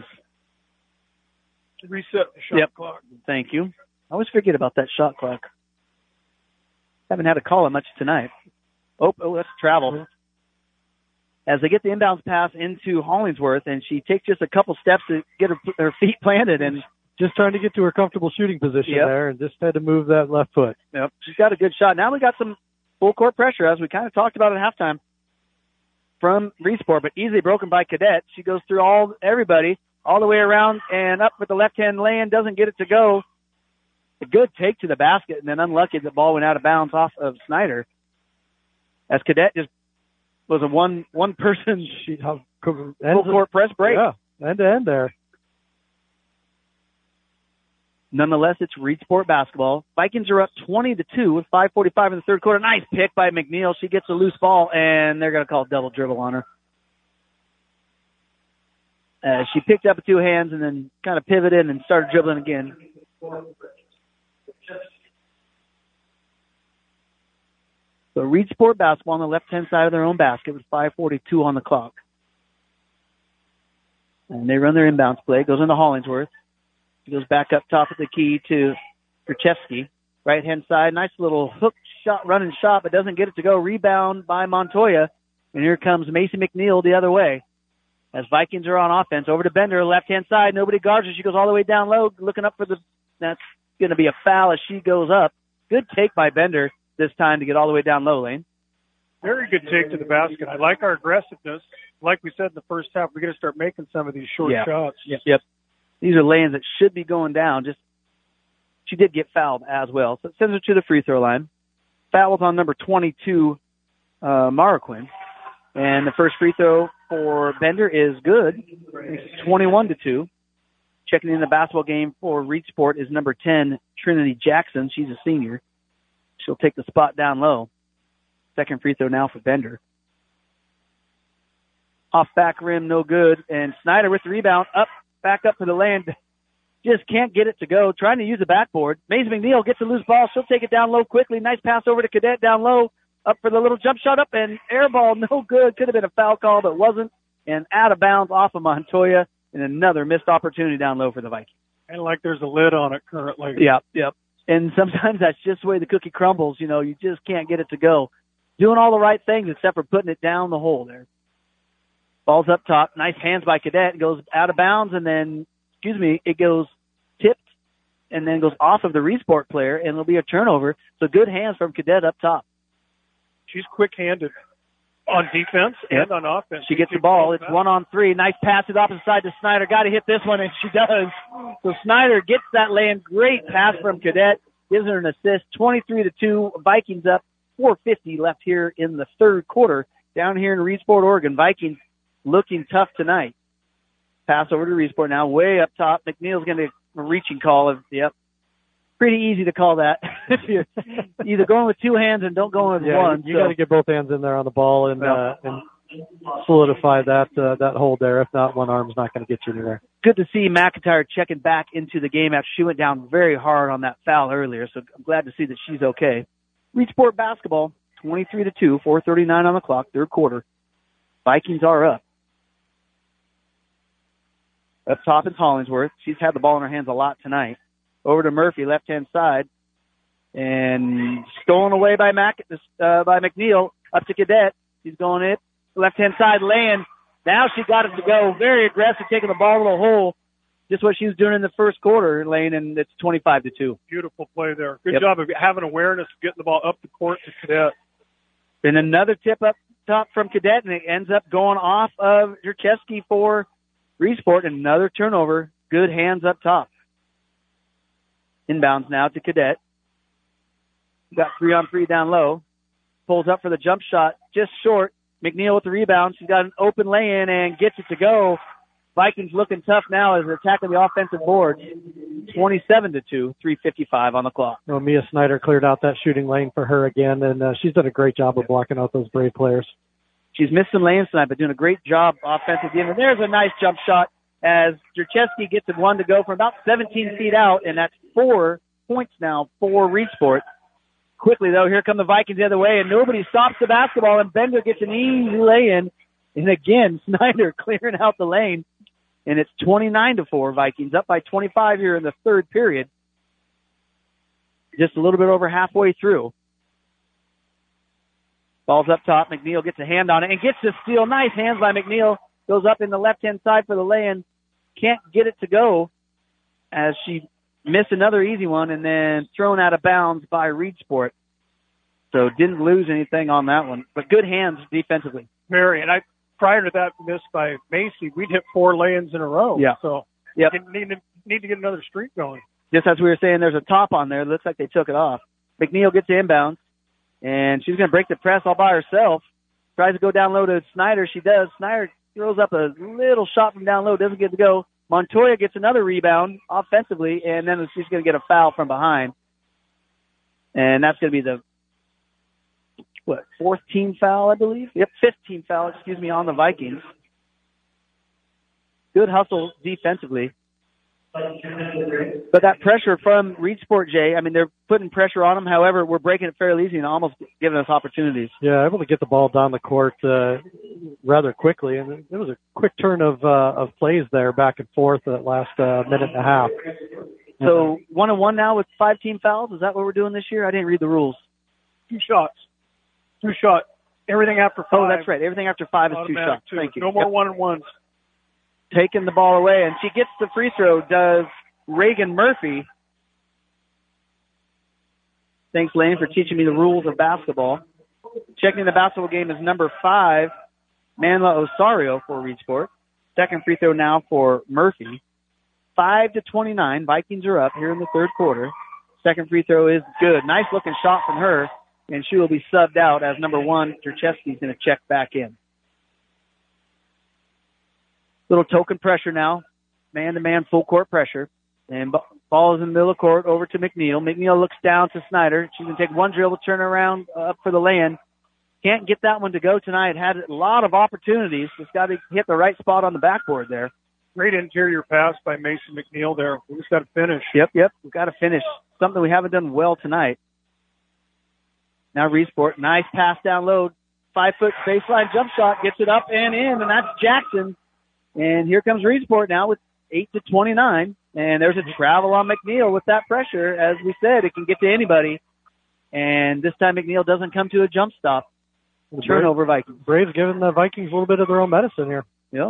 B: Reset the shot
A: Yep.
B: clock.
A: Thank you. I always forget about that shot clock. Haven't had to call it much tonight. Oh, oh, that's travel. As they get the inbounds pass into Hollingsworth, and she takes just a couple steps to get her, her feet planted, and
C: Just trying to get to her comfortable shooting position
A: Yep.
C: there and just had to move that left foot.
A: yep, she's got a good shot. Now we got some full court pressure, as we kind of talked about at halftime, from Reed Sport, but easily broken by Cadet. She goes through all everybody, all the way around and up with the left-hand lay-in, doesn't get it to go. A good take to the basket, and then unlucky the ball went out of bounds off of Snyder. As Cadet just was a one one person
C: She how,
A: full court press break.
C: Yeah, end to end there.
A: Nonetheless, it's Reed Sport basketball. Vikings are up twenty to two with five forty-five in the third quarter. Nice pick by McNeil. She gets a loose ball, and they're going to call a double dribble on her. Uh, she picked up with two hands and then kind of pivoted and started dribbling again. So Reed Sport basketball on the left-hand side of their own basket with five forty-two on the clock. And they run their inbounds play. Goes into Hollingsworth. He goes back up top of the key to Krzyzewski. Right-hand side, nice little hook shot, running shot, but doesn't get it to go. Rebound by Montoya. And here comes Macy McNeil the other way. As Vikings are on offense, over to Bender, left-hand side. Nobody guards her. She goes all the way down low, looking up for the, that's going to be a foul as she goes up. Good take by Bender this time to get all the way down low lane.
B: Very good take to the basket. I like our aggressiveness. Like we said in the first half, we got to start making some of these short
A: yeah.
B: shots.
A: Yep. yep. These are lanes that should be going down. Just she did get fouled as well, so it sends her to the free throw line. Fouled on number twenty-two, uh, Marquin. And the first free throw for Bender is good. It's twenty-one to two. Checking in the basketball game for Reed Sport is number ten, Trinity Jackson. She's a senior. She'll take the spot down low. Second free throw now for Bender. Off back rim, no good. And Snyder with the rebound, up, back up to the lane. Just can't get it to go. Trying to use the backboard. Maze McNeil gets a loose ball. She'll take it down low quickly. Nice pass over to Cadet down low. Up for the little jump shot up and air ball, no good. Could have been a foul call, but wasn't. And out of bounds off of Montoya, and another missed opportunity down low for the Vikings.
B: And like there's a lid on it currently.
A: Yep, yep. And sometimes that's just the way the cookie crumbles. You know, you just can't get it to go. Doing all the right things except for putting it down the hole there. Ball's up top. Nice hands by Cadet. It goes out of bounds, and then, excuse me, it goes tipped and then goes off of the Resport player, and it'll be a turnover. So good hands from Cadet up top.
B: She's quick-handed on defense
A: yep.
B: and on offense.
A: She gets the ball. It's one on three. Nice pass to the opposite side to Snyder. Got to hit this one, and she does. So Snyder gets that lane. Great pass from Cadet. Gives her an assist. twenty-three to two. Vikings up. four fifty left here in the third quarter. Down here in Resport, Oregon. Vikings looking tough tonight. Pass over to Resport now. Way up top. McNeil's going to a reaching call. Of, yep. Pretty easy to call that. You're either going with two hands and don't go with
C: yeah,
A: one.
C: You, you
A: so.
C: got to get both hands in there on the ball and
A: yeah.
C: uh, and solidify that uh, that hold there. If not, one arm's not going to get you anywhere.
A: Good to see McIntyre checking back into the game after she went down very hard on that foul earlier. So I'm glad to see that she's okay. Reedsport basketball, twenty-three to two, four thirty-nine on the clock, third quarter. Vikings are up. Up top is Hollingsworth. She's had the ball in her hands a lot tonight. Over to Murphy, left-hand side. And stolen away by Mac, uh, by McNeil. Up to Cadet. She's going it. Left-hand side, laying. Now she got it to go. Very aggressive, taking the ball to the hole. Just what she was doing in the first quarter, Lane, and it's twenty-five to two.
B: Beautiful play there. Good
A: yep.
B: job of having awareness, getting the ball up the court to Cadet.
A: And another tip up top from Cadet, and it ends up going off of Jercheski for Resport. Another turnover. Good hands up top. Inbounds now to Cadet. Got three on three down low. Pulls up for the jump shot. Just short. McNeil with the rebound. She's got an open lay-in and gets it to go. Vikings looking tough now as they're attacking the offensive board. twenty-seven to two, three fifty-five on the clock.
C: Well, Mia Snyder cleared out that shooting lane for her again, and uh, she's done a great job of blocking out those Brave players.
A: She's missed some lanes tonight, but doing a great job offensively. And there's a nice jump shot as Jercheski gets it one to go from about seventeen feet out, and that's four points now for Resport. Quickly, though, here come the Vikings the other way, and nobody stops the basketball, and Bender gets an easy lay-in. And again, Snyder clearing out the lane, and it's twenty-nine to four, Vikings, up by twenty-five here in the third period. Just a little bit over halfway through. Ball's up top. McNeil gets a hand on it and gets the steal. Nice hands by McNeil. Goes up in the left-hand side for the lay-in. Can't get it to go as she missed another easy one and then thrown out of bounds by Reedsport. So didn't lose anything on that one, but good hands defensively.
B: Mary, and I prior to that miss by Macy, we'd hit four lay-ins in a row.
A: Yeah.
B: So
A: yep.
B: need to need to get another streak going.
A: Just as we were saying, there's a top on there. It looks like they took it off. McNeil gets the inbounds, and she's going to break the press all by herself. Tries to go down low to Snyder. She does. Snyder throws up a little shot from down low. Doesn't get to go. Montoya gets another rebound offensively, and then she's going to get a foul from behind. And that's going to be the, what, fourth team foul, I believe? Yep, fifth team foul, excuse me, on the Vikings. Good hustle defensively. But that pressure from Reedsport, Jay, I mean, they're putting pressure on them. However, we're breaking it fairly easy and almost giving us opportunities.
C: Yeah, able to get the ball down the court uh, rather quickly. And it was a quick turn of uh, of plays there back and forth that last uh, minute and a half.
A: So one and one now with five team fouls? Is that what we're doing this year? I didn't read the rules.
B: Two shots. Two shots. Everything after five.
A: Oh, that's right. Everything after five is two shots.
B: Two.
A: Thank you.
B: No more
A: yep.
B: one and ones.
A: Taking the ball away, and she gets the free throw, does Reagan Murphy. Thanks, Lane, for teaching me the rules of basketball. Checking the basketball game is number five, Manla Osario for Reed Sport. Second free throw now for Murphy. Five to twenty-nine. Vikings are up here in the third quarter. Second free throw is good. Nice looking shot from her, and she will be subbed out as number one, Terchesky's going to check back in. Little token pressure now. Man-to-man full court pressure. And ball is in the middle of the court over to McNeil. McNeil looks down to Snyder. She's going to take one dribble, turn around uh, up for the lay-in. Can't get that one to go tonight. Had a lot of opportunities. Just got to hit the right spot on the backboard there.
B: Great interior pass by Mason McNeil there. We just got to finish.
A: Yep, yep. We've got to finish. Something we haven't done well tonight. Now Reed Sport. Nice pass down low. Five-foot baseline jump shot. Gets it up and in, and that's Jackson. And here comes Reed Sport now with eight to twenty-nine. And there's a travel on McNeil with that pressure. As we said, it can get to anybody. And this time McNeil doesn't come to a jump stop. Turnover Vikings.
C: Braves giving the Vikings a little bit of their own medicine here.
A: Yep.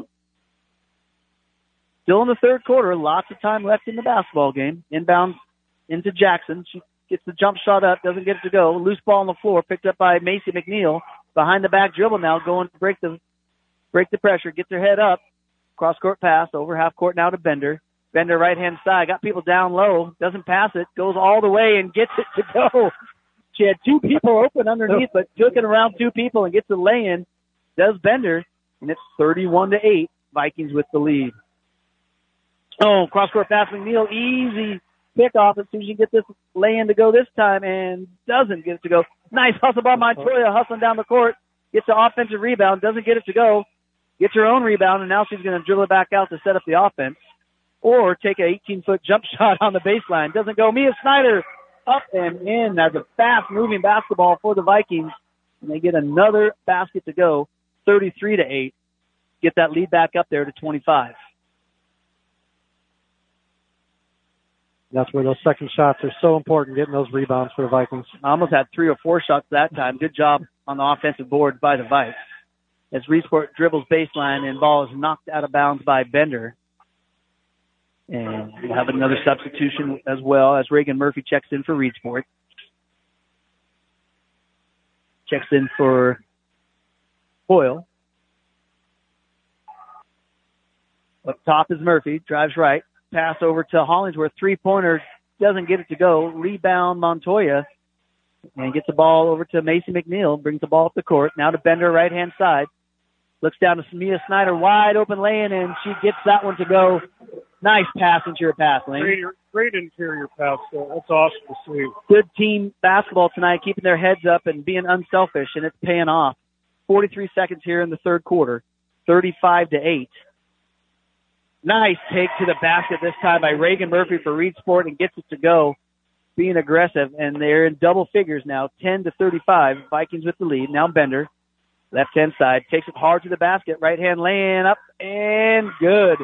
A: Still in the third quarter. Lots of time left in the basketball game. Inbound into Jackson. She gets the jump shot up. Doesn't get it to go. Loose ball on the floor. Picked up by Macy McNeil. Behind the back dribble now. Going to break the, break the pressure. Gets her head up. Cross court pass. Over half court now to Bender. Bender right hand side. Got people down low. Doesn't pass it. Goes all the way and gets it to go. She had two people open underneath, but took it around two people and gets the lay-in. Does Bender, and it's thirty-one to eight. Vikings with the lead. Oh, cross-court pass, McNeil. Easy pickoff as soon as you get this lay-in to go this time, and doesn't get it to go. Nice hustle by Montoya, hustling down the court. Gets the offensive rebound, doesn't get it to go. Gets her own rebound, and now she's going to dribble it back out to set up the offense. Or take an eighteen-foot jump shot on the baseline. Doesn't go. Mia Snyder up and in as a fast-moving basketball for the Vikings. And they get another basket to go, thirty-three to eight. Get that lead back up there to twenty-five.
C: That's where those second shots are so important, getting those rebounds for the Vikings.
A: I almost had three or four shots that time. Good job on the offensive board by the Vikes. As Reed Sport dribbles baseline and ball is knocked out of bounds by Bender. And we have another substitution as well as Reagan Murphy checks in for Reed Sport. Checks in for Hoyle. Up top is Murphy. Drives right. Pass over to Hollingsworth. Three-pointer. Doesn't get it to go. Rebound Montoya. And gets the ball over to Macy McNeil. Brings the ball up the court. Now to Bender, right-hand side. Looks down to Mia Snyder. Wide open lane, and she gets that one to go. Nice pass into your pass lane.
B: Great, great interior pass. So that's awesome to see.
A: Good team basketball tonight, keeping their heads up and being unselfish, and it's paying off. forty-three seconds here in the third quarter, thirty-five to eight. Nice take to the basket this time by Reagan Murphy for Reed Sport and gets it to go, being aggressive, and they're in double figures now, ten to thirty-five. Vikings with the lead. Now Bender, left-hand side, takes it hard to the basket. Right-hand lay-in up and good.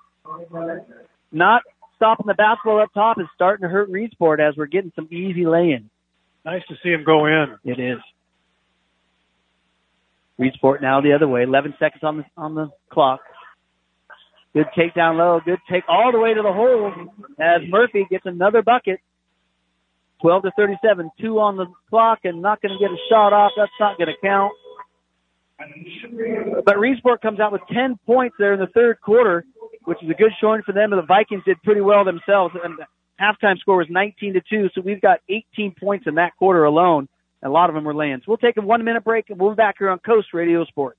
A: Not stopping the basketball up top is starting to hurt Reed Sport as we're getting some easy lay-in.
B: Nice to see him go in.
A: It is. Reed Sport now the other way. eleven seconds on the on the clock. Good take down low. Good take all the way to the hole as Murphy gets another bucket. twelve to thirty-seven. Two on the clock and not going to get a shot off. That's not going to count. But Reed Sport comes out with ten points there in the third quarter, which is a good showing for them. And the Vikings did pretty well themselves. And the halftime score was nineteen to two. So we've got eighteen points in that quarter alone. A lot of them were laying. So we'll take a one-minute break, and we'll be back here on Coast Radio Sports.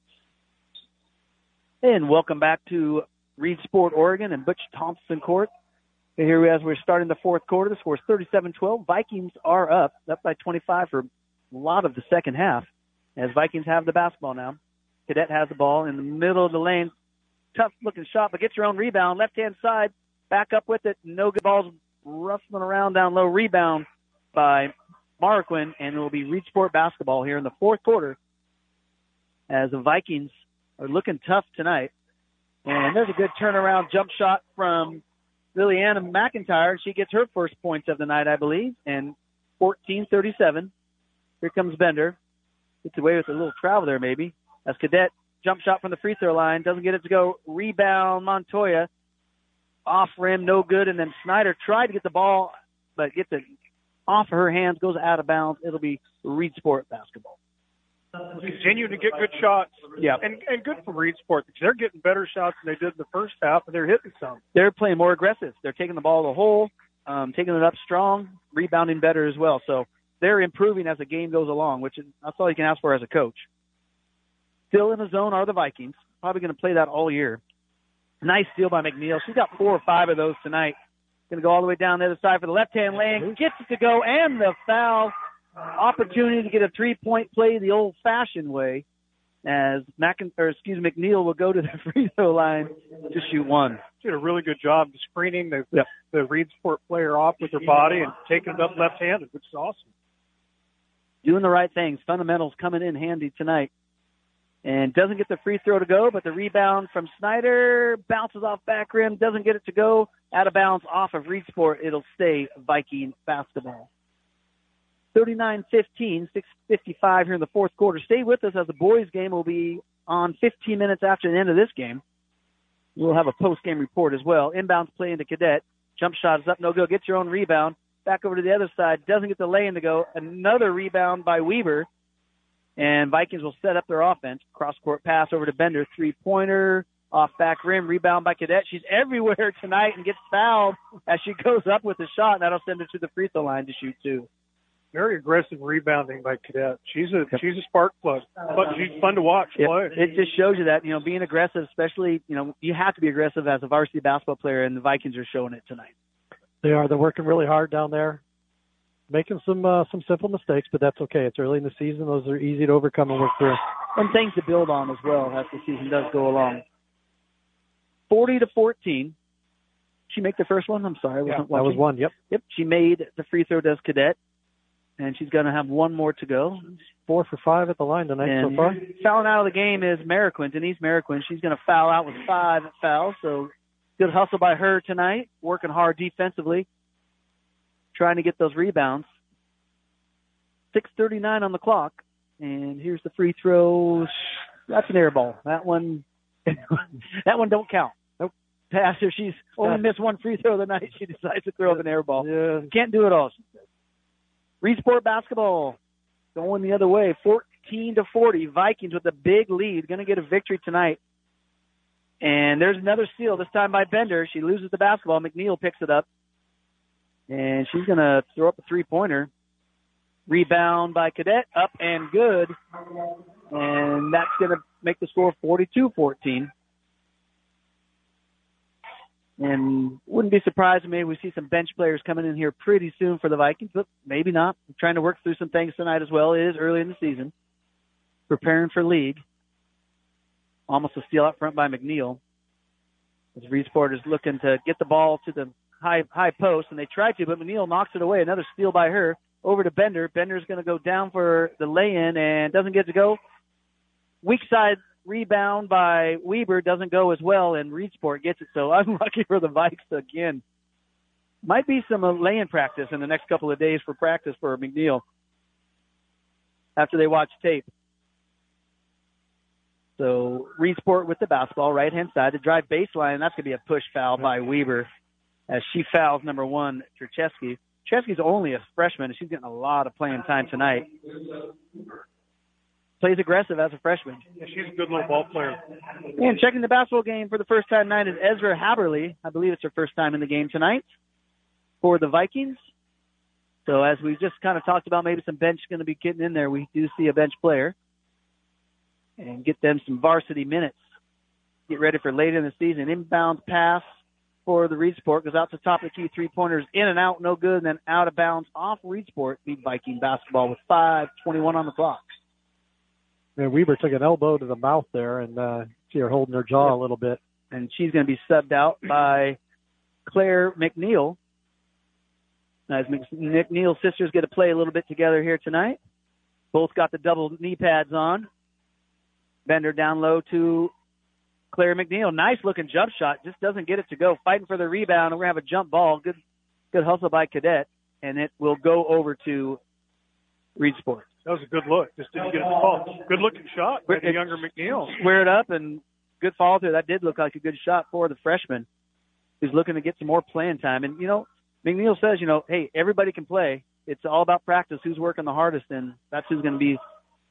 A: And welcome back to Reed Sport, Oregon, and Butch Thompson Court. Here as we're starting the fourth quarter, the score is thirty-seven twelve. Vikings are up, up by twenty-five for a lot of the second half, as Vikings have the basketball now. Cadet has the ball in the middle of the lane. Tough-looking shot, but gets her own rebound. Left-hand side, back up with it. No good balls rustling around down low. Rebound by Marquin, and it will be Reed Sport basketball here in the fourth quarter as the Vikings are looking tough tonight. And there's a good turnaround jump shot from Liliana McIntyre. She gets her first points of the night, I believe, and fourteen thirty-seven. Here comes Bender. Gets away with a little travel there maybe. As Cadet jump shot from the free throw line. Doesn't get it to go. Rebound Montoya. Off rim, no good. And then Snyder tried to get the ball, but gets it off of her hands, goes out of bounds. It'll be Reed Sport basketball.
B: continue to get good shots.
A: Yeah.
B: And, and good for Reed Sport because they're getting better shots than they did in the first half, and they're hitting some.
A: They're playing more aggressive. They're taking the ball to the hole, um, taking it up strong, rebounding better as well. So they're improving as the game goes along, which is, that's all you can ask for as a coach. Still in the zone are the Vikings. Probably going to play that all year. Nice steal by McNeil. She's got four or five of those tonight. Going to go all the way down the other side for the left-hand lane. Gets it to go, and the foul. Opportunity to get a three-point play the old-fashioned way, as Mackin, or excuse me, McNeil will go to the free throw line to shoot one.
B: She did a really good job of screening the
A: yep.
B: the Reed Sport player off with her body and taking it up left-handed, which is awesome.
A: Doing the right things. Fundamentals coming in handy tonight. And doesn't get the free throw to go, but the rebound from Snyder bounces off back rim, doesn't get it to go. Out of bounds off of Reed Sport. It'll stay Viking basketball. thirty-nine fifteen, six fifty-five here in the fourth quarter. Stay with us as the boys game will be on fifteen minutes after the end of this game. We'll have a post-game report as well. Inbounds play into Cadet. Jump shot is up, no good. Gets your own rebound. Back over to the other side. Doesn't get the lay-in to go. Another rebound by Weaver. And Vikings will set up their offense. Cross-court pass over to Bender. Three-pointer. Off back rim. Rebound by Cadet. She's everywhere tonight and gets fouled as she goes up with the shot. And that'll send her to the free throw line to shoot two.
B: Very aggressive rebounding by Cadet. She's a yep. she's a spark plug, but she's fun to watch
A: yep.
B: play.
A: It just shows you that, you know, being aggressive, especially, you know, you have to be aggressive as a varsity basketball player, and the Vikings are showing it tonight.
C: They are. They're working really hard down there, making some uh, some simple mistakes, but that's okay. It's early in the season; those are easy to overcome and work through.
A: And things to build on as well as the season does go along. Forty to fourteen. She make the first one? I'm sorry, I wasn't
C: yeah,
A: watching.
C: That was one. Yep.
A: Yep. She made the free throw. Does Cadet. And she's going to have one more to go.
C: Four for five at the line tonight
A: and
C: so far.
A: Fouling out of the game is Mariquin, Denise Mariquin. She's going to foul out with five fouls. So good hustle by her tonight, working hard defensively, trying to get those rebounds. six thirty-nine on the clock. And here's the free throw. That's an air ball. That one, that one don't count. Nope. After she's only missed one free throw of the night, she decides to throw up an air ball.
C: Yeah.
A: Can't do it all, she says. Reed Sport basketball going the other way, fourteen to forty. Vikings with a big lead, going to get a victory tonight. And there's another steal, this time by Bender. She loses the basketball. McNeil picks it up. And she's going to throw up a three-pointer. Rebound by Cadet, up and good. And that's going to make the score forty-two fourteen. And wouldn't be surprised if maybe we see some bench players coming in here pretty soon for the Vikings, but maybe not. We're trying to work through some things tonight as well. It is early in the season. Preparing for league. Almost a steal out front by McNeil. As Reed Sport is looking to get the ball to the high high post, and they tried to, but McNeil knocks it away. Another steal by her. Over to Bender. Bender's going to go down for the lay-in and doesn't get to go. Weak side rebound by Weber doesn't go as well, and Reed Sport gets it. So unlucky for the Vikes again. Might be some uh, lay-in practice in the next couple of days for practice for McNeil after they watch tape. So Reed Sport with the basketball, right-hand side, to drive baseline. That's going to be a push foul by Weber as she fouls number one, Trzeski. Trzeski's only a freshman, and she's getting a lot of playing time tonight. Plays aggressive as a freshman.
B: Yeah, she's a good little ball player.
A: And checking the basketball game for the first time tonight is Ezra Haberly. I believe it's her first time in the game tonight for the Vikings. So as we just kind of talked about, maybe some bench going to be getting in there. We do see a bench player and get them some varsity minutes. Get ready for late in the season. Inbound pass for the Reed Sport goes out to the top of the key. Three-pointers in and out, no good, and then out of bounds off Reed Sport. Beat Viking basketball with five twenty-one on the clock.
C: And Weber took an elbow to the mouth there, and uh, see her holding her jaw a little bit.
A: And she's going to be subbed out by Claire McNeil. As McNeil's sisters get to play a little bit together here tonight. Both got the double knee pads on. Bender down low to Claire McNeil. Nice looking jump shot. Just doesn't get it to go. Fighting for the rebound. And we're going to have a jump ball. Good, good hustle by Cadet. And it will go over to Reed Sport.
B: That was a good look. Just didn't get it to fall. Good looking shot by the younger McNeil.
A: Square it up and good follow through. That did look like a good shot for the freshman who's looking to get some more playing time. And, you know, McNeil says, you know, hey, everybody can play. It's all about practice. Who's working the hardest, and that's who's going to be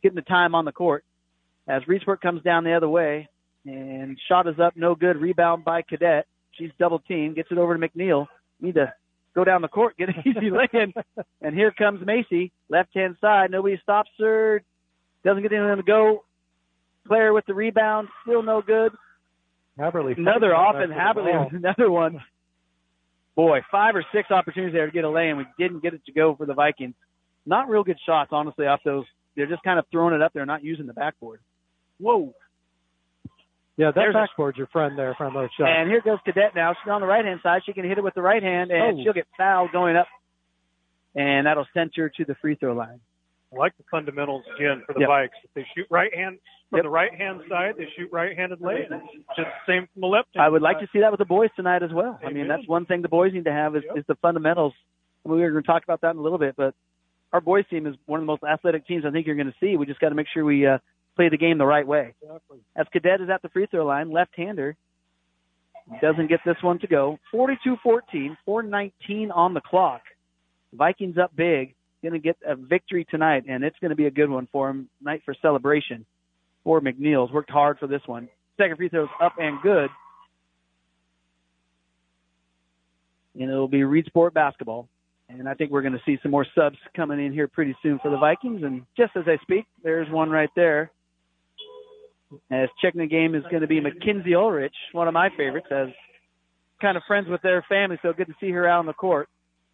A: getting the time on the court. As Reedsport comes down the other way, and shot is up, no good. Rebound by Cadet. She's double teamed, gets it over to McNeil. Need to go down the court, get an easy lay-in. And here comes Macy, left-hand side. Nobody stops her. Doesn't get anyone to go. Claire with the rebound, still no good.
C: Haberly.
A: Another offense. Haberly with another one. Boy, five or six opportunities there to get a lay-in. We didn't get it to go for the Vikings. Not real good shots, honestly, off those. They're just kind of throwing it up there, not using the backboard. Whoa.
C: Yeah, that
A: There's
C: backboard's your friend there from those shots.
A: And here goes Cadet now. She's on the right-hand side. She can hit it with the right hand, and
C: Oh.
A: she'll get fouled going up. And that'll send her to the free throw line.
B: I like the fundamentals again for the
A: Yep.
B: Vikes. If they shoot right hand from
A: Yep.
B: the right hand side, they shoot right-handed lay, and it's just the same from the left hand.
A: I would like
B: side.
A: to see that with the boys tonight as well. I mean,
B: Amen.
A: that's one thing the boys need to have is,
B: Yep.
A: is the fundamentals. I mean, we were going to talk about that in a little bit, but our boys team is one of the most athletic teams I think you're going to see. We just got to make sure we uh, play the game the right way.
B: Exactly.
A: As Cadet is at the free throw line, left-hander, doesn't get this one to go. forty-two fourteen, four nineteen on the clock. Vikings up big, going to get a victory tonight, and it's going to be a good one for them. Night for celebration for McNeil's. Worked hard for this one. Second free throw's up and good. And it'll be Reedsport basketball. And I think we're going to see some more subs coming in here pretty soon for the Vikings. And just as I speak, there's one right there. As checking the game is going to be Mackenzie Ulrich, one of my favorites, as kind of friends with their family, so good to see her out on the court.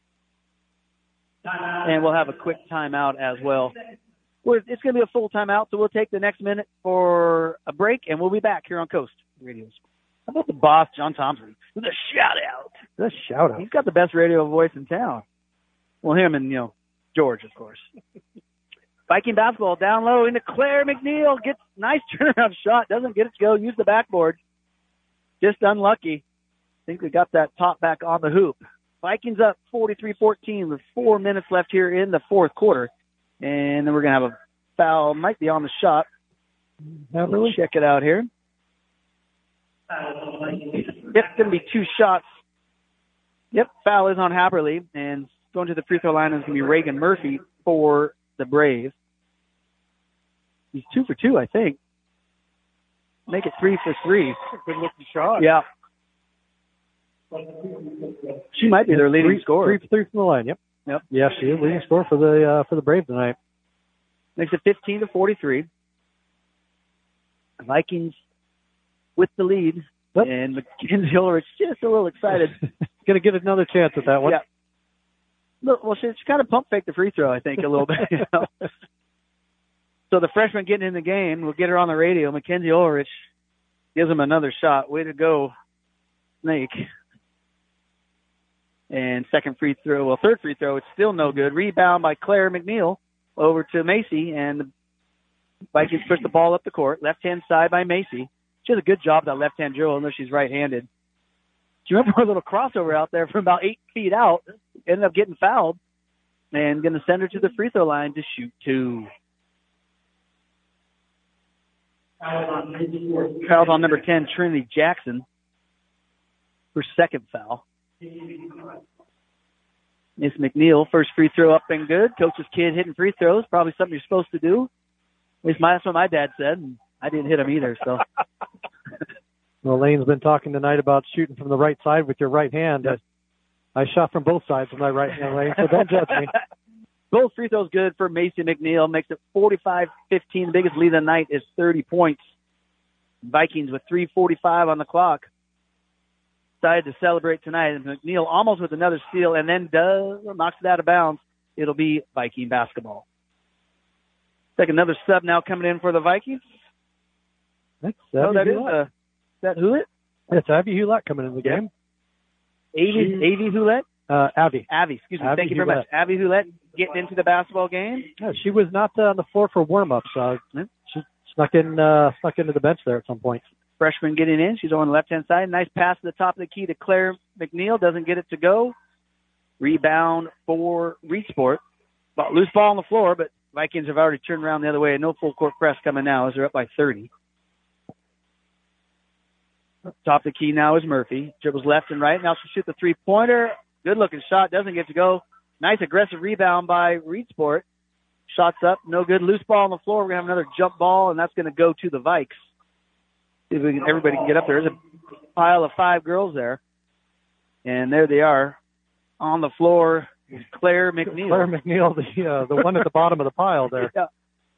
A: And we'll have a quick timeout as well. We're, it's going to be a full timeout, so we'll take the next minute for a break, and we'll be back here on Coast Radio. How about the boss, John Thompson, with a shout-out?
C: That's shout out.
A: He's got the best radio voice in town. Well, him and, you know, George, of course. Viking basketball down low into Claire McNeil. Gets nice turnaround shot. Doesn't get it to go. Use the backboard. Just unlucky. I think we got that top back on the hoop. Vikings up forty-three fourteen with four minutes left here in the fourth quarter. And then we're going to have a foul. Might be on the shot. We'll check it out here. It's going to be two shots. Yep, foul is on Haberly. And going to the free throw line is going to be Reagan Murphy for the Braves. He's two for two, I think. Make it three for three.
B: Good looking shot.
A: Yeah. She might be their leading
C: three,
A: scorer.
C: Three for three from the line. Yep.
A: Yep.
C: Yeah, she is leading scorer for the uh, for the Braves tonight.
A: Makes it fifteen to forty-three. Vikings with the lead.
C: Yep.
A: And Mackenzie Ulrich just a little excited.
C: Going to get another chance at that one.
A: Yeah. Look, well, she, she kind of pump faked the free throw, I think, a little bit. You know? So the freshman getting in the game, we'll get her on the radio. Mackenzie Ulrich gives him another shot. Way to go, Snake. And second free throw, well, third free throw, it's still no good. Rebound by Claire McNeil over to Macy, and the Vikings push the ball up the court. Left-hand side by Macy. She does a good job, that left-hand dribble, even though she's right-handed. Do you remember her little crossover out there from about eight feet out? Ended up getting fouled and going to send her to the free throw line to shoot two. Foul's on number ten, Trinity Jackson. Her second foul. Miss McNeil, first free throw up and good. Coach's kid hitting free throws, probably something you're supposed to do. At least my, that's what my dad said, and I didn't hit him either. So.
C: Well, Lane's been talking tonight about shooting from the right side with your right hand.
A: Yes.
C: I, I shot from both sides with my right hand, Lane, so don't judge me.
A: Both free throws good for Macy McNeil. Makes it forty-five fifteen. The biggest lead of the night is thirty points. Vikings with three forty-five on the clock. Decided to celebrate tonight. And McNeil almost with another steal and then does, knocks it out of bounds. It'll be Viking basketball. Take another sub now coming in for the Vikings.
C: That's
A: Oh, that is,
C: Hewlett.
A: uh, is that Hewlett?
C: It's Abby Hewlett coming in the
A: Yep.
C: game.
A: Avi, Avi Hewlett?
C: Uh, Abby.
A: Avi, excuse me.
C: Abby
A: Thank you very
C: Hewlett.
A: much. Avi Hewlett getting into the basketball game.
C: Yeah, she was not uh, on the floor for warm-ups. Uh, she snuck in, uh, snuck into the bench there at some point.
A: Freshman getting in. She's on the left-hand side. Nice pass to the top of the key to Claire McNeil. Doesn't get it to go. Rebound for Reedsport. But loose ball on the floor, but Vikings have already turned around the other way. No full court press coming now as they're up by thirty. Top of the key now is Murphy. Dribbles left and right. Now she'll shoot the three-pointer. Good-looking shot. Doesn't get to go. Nice aggressive rebound by Reedsport. Shots up, no good. Loose ball on the floor. We're going to have another jump ball, and that's going to go to the Vikes. See if we can, everybody can get up there. There's a pile of five girls there. And there they are on the floor. Claire McNeil.
C: Claire McNeil, the uh, the one at the bottom of the pile there.
A: Yeah.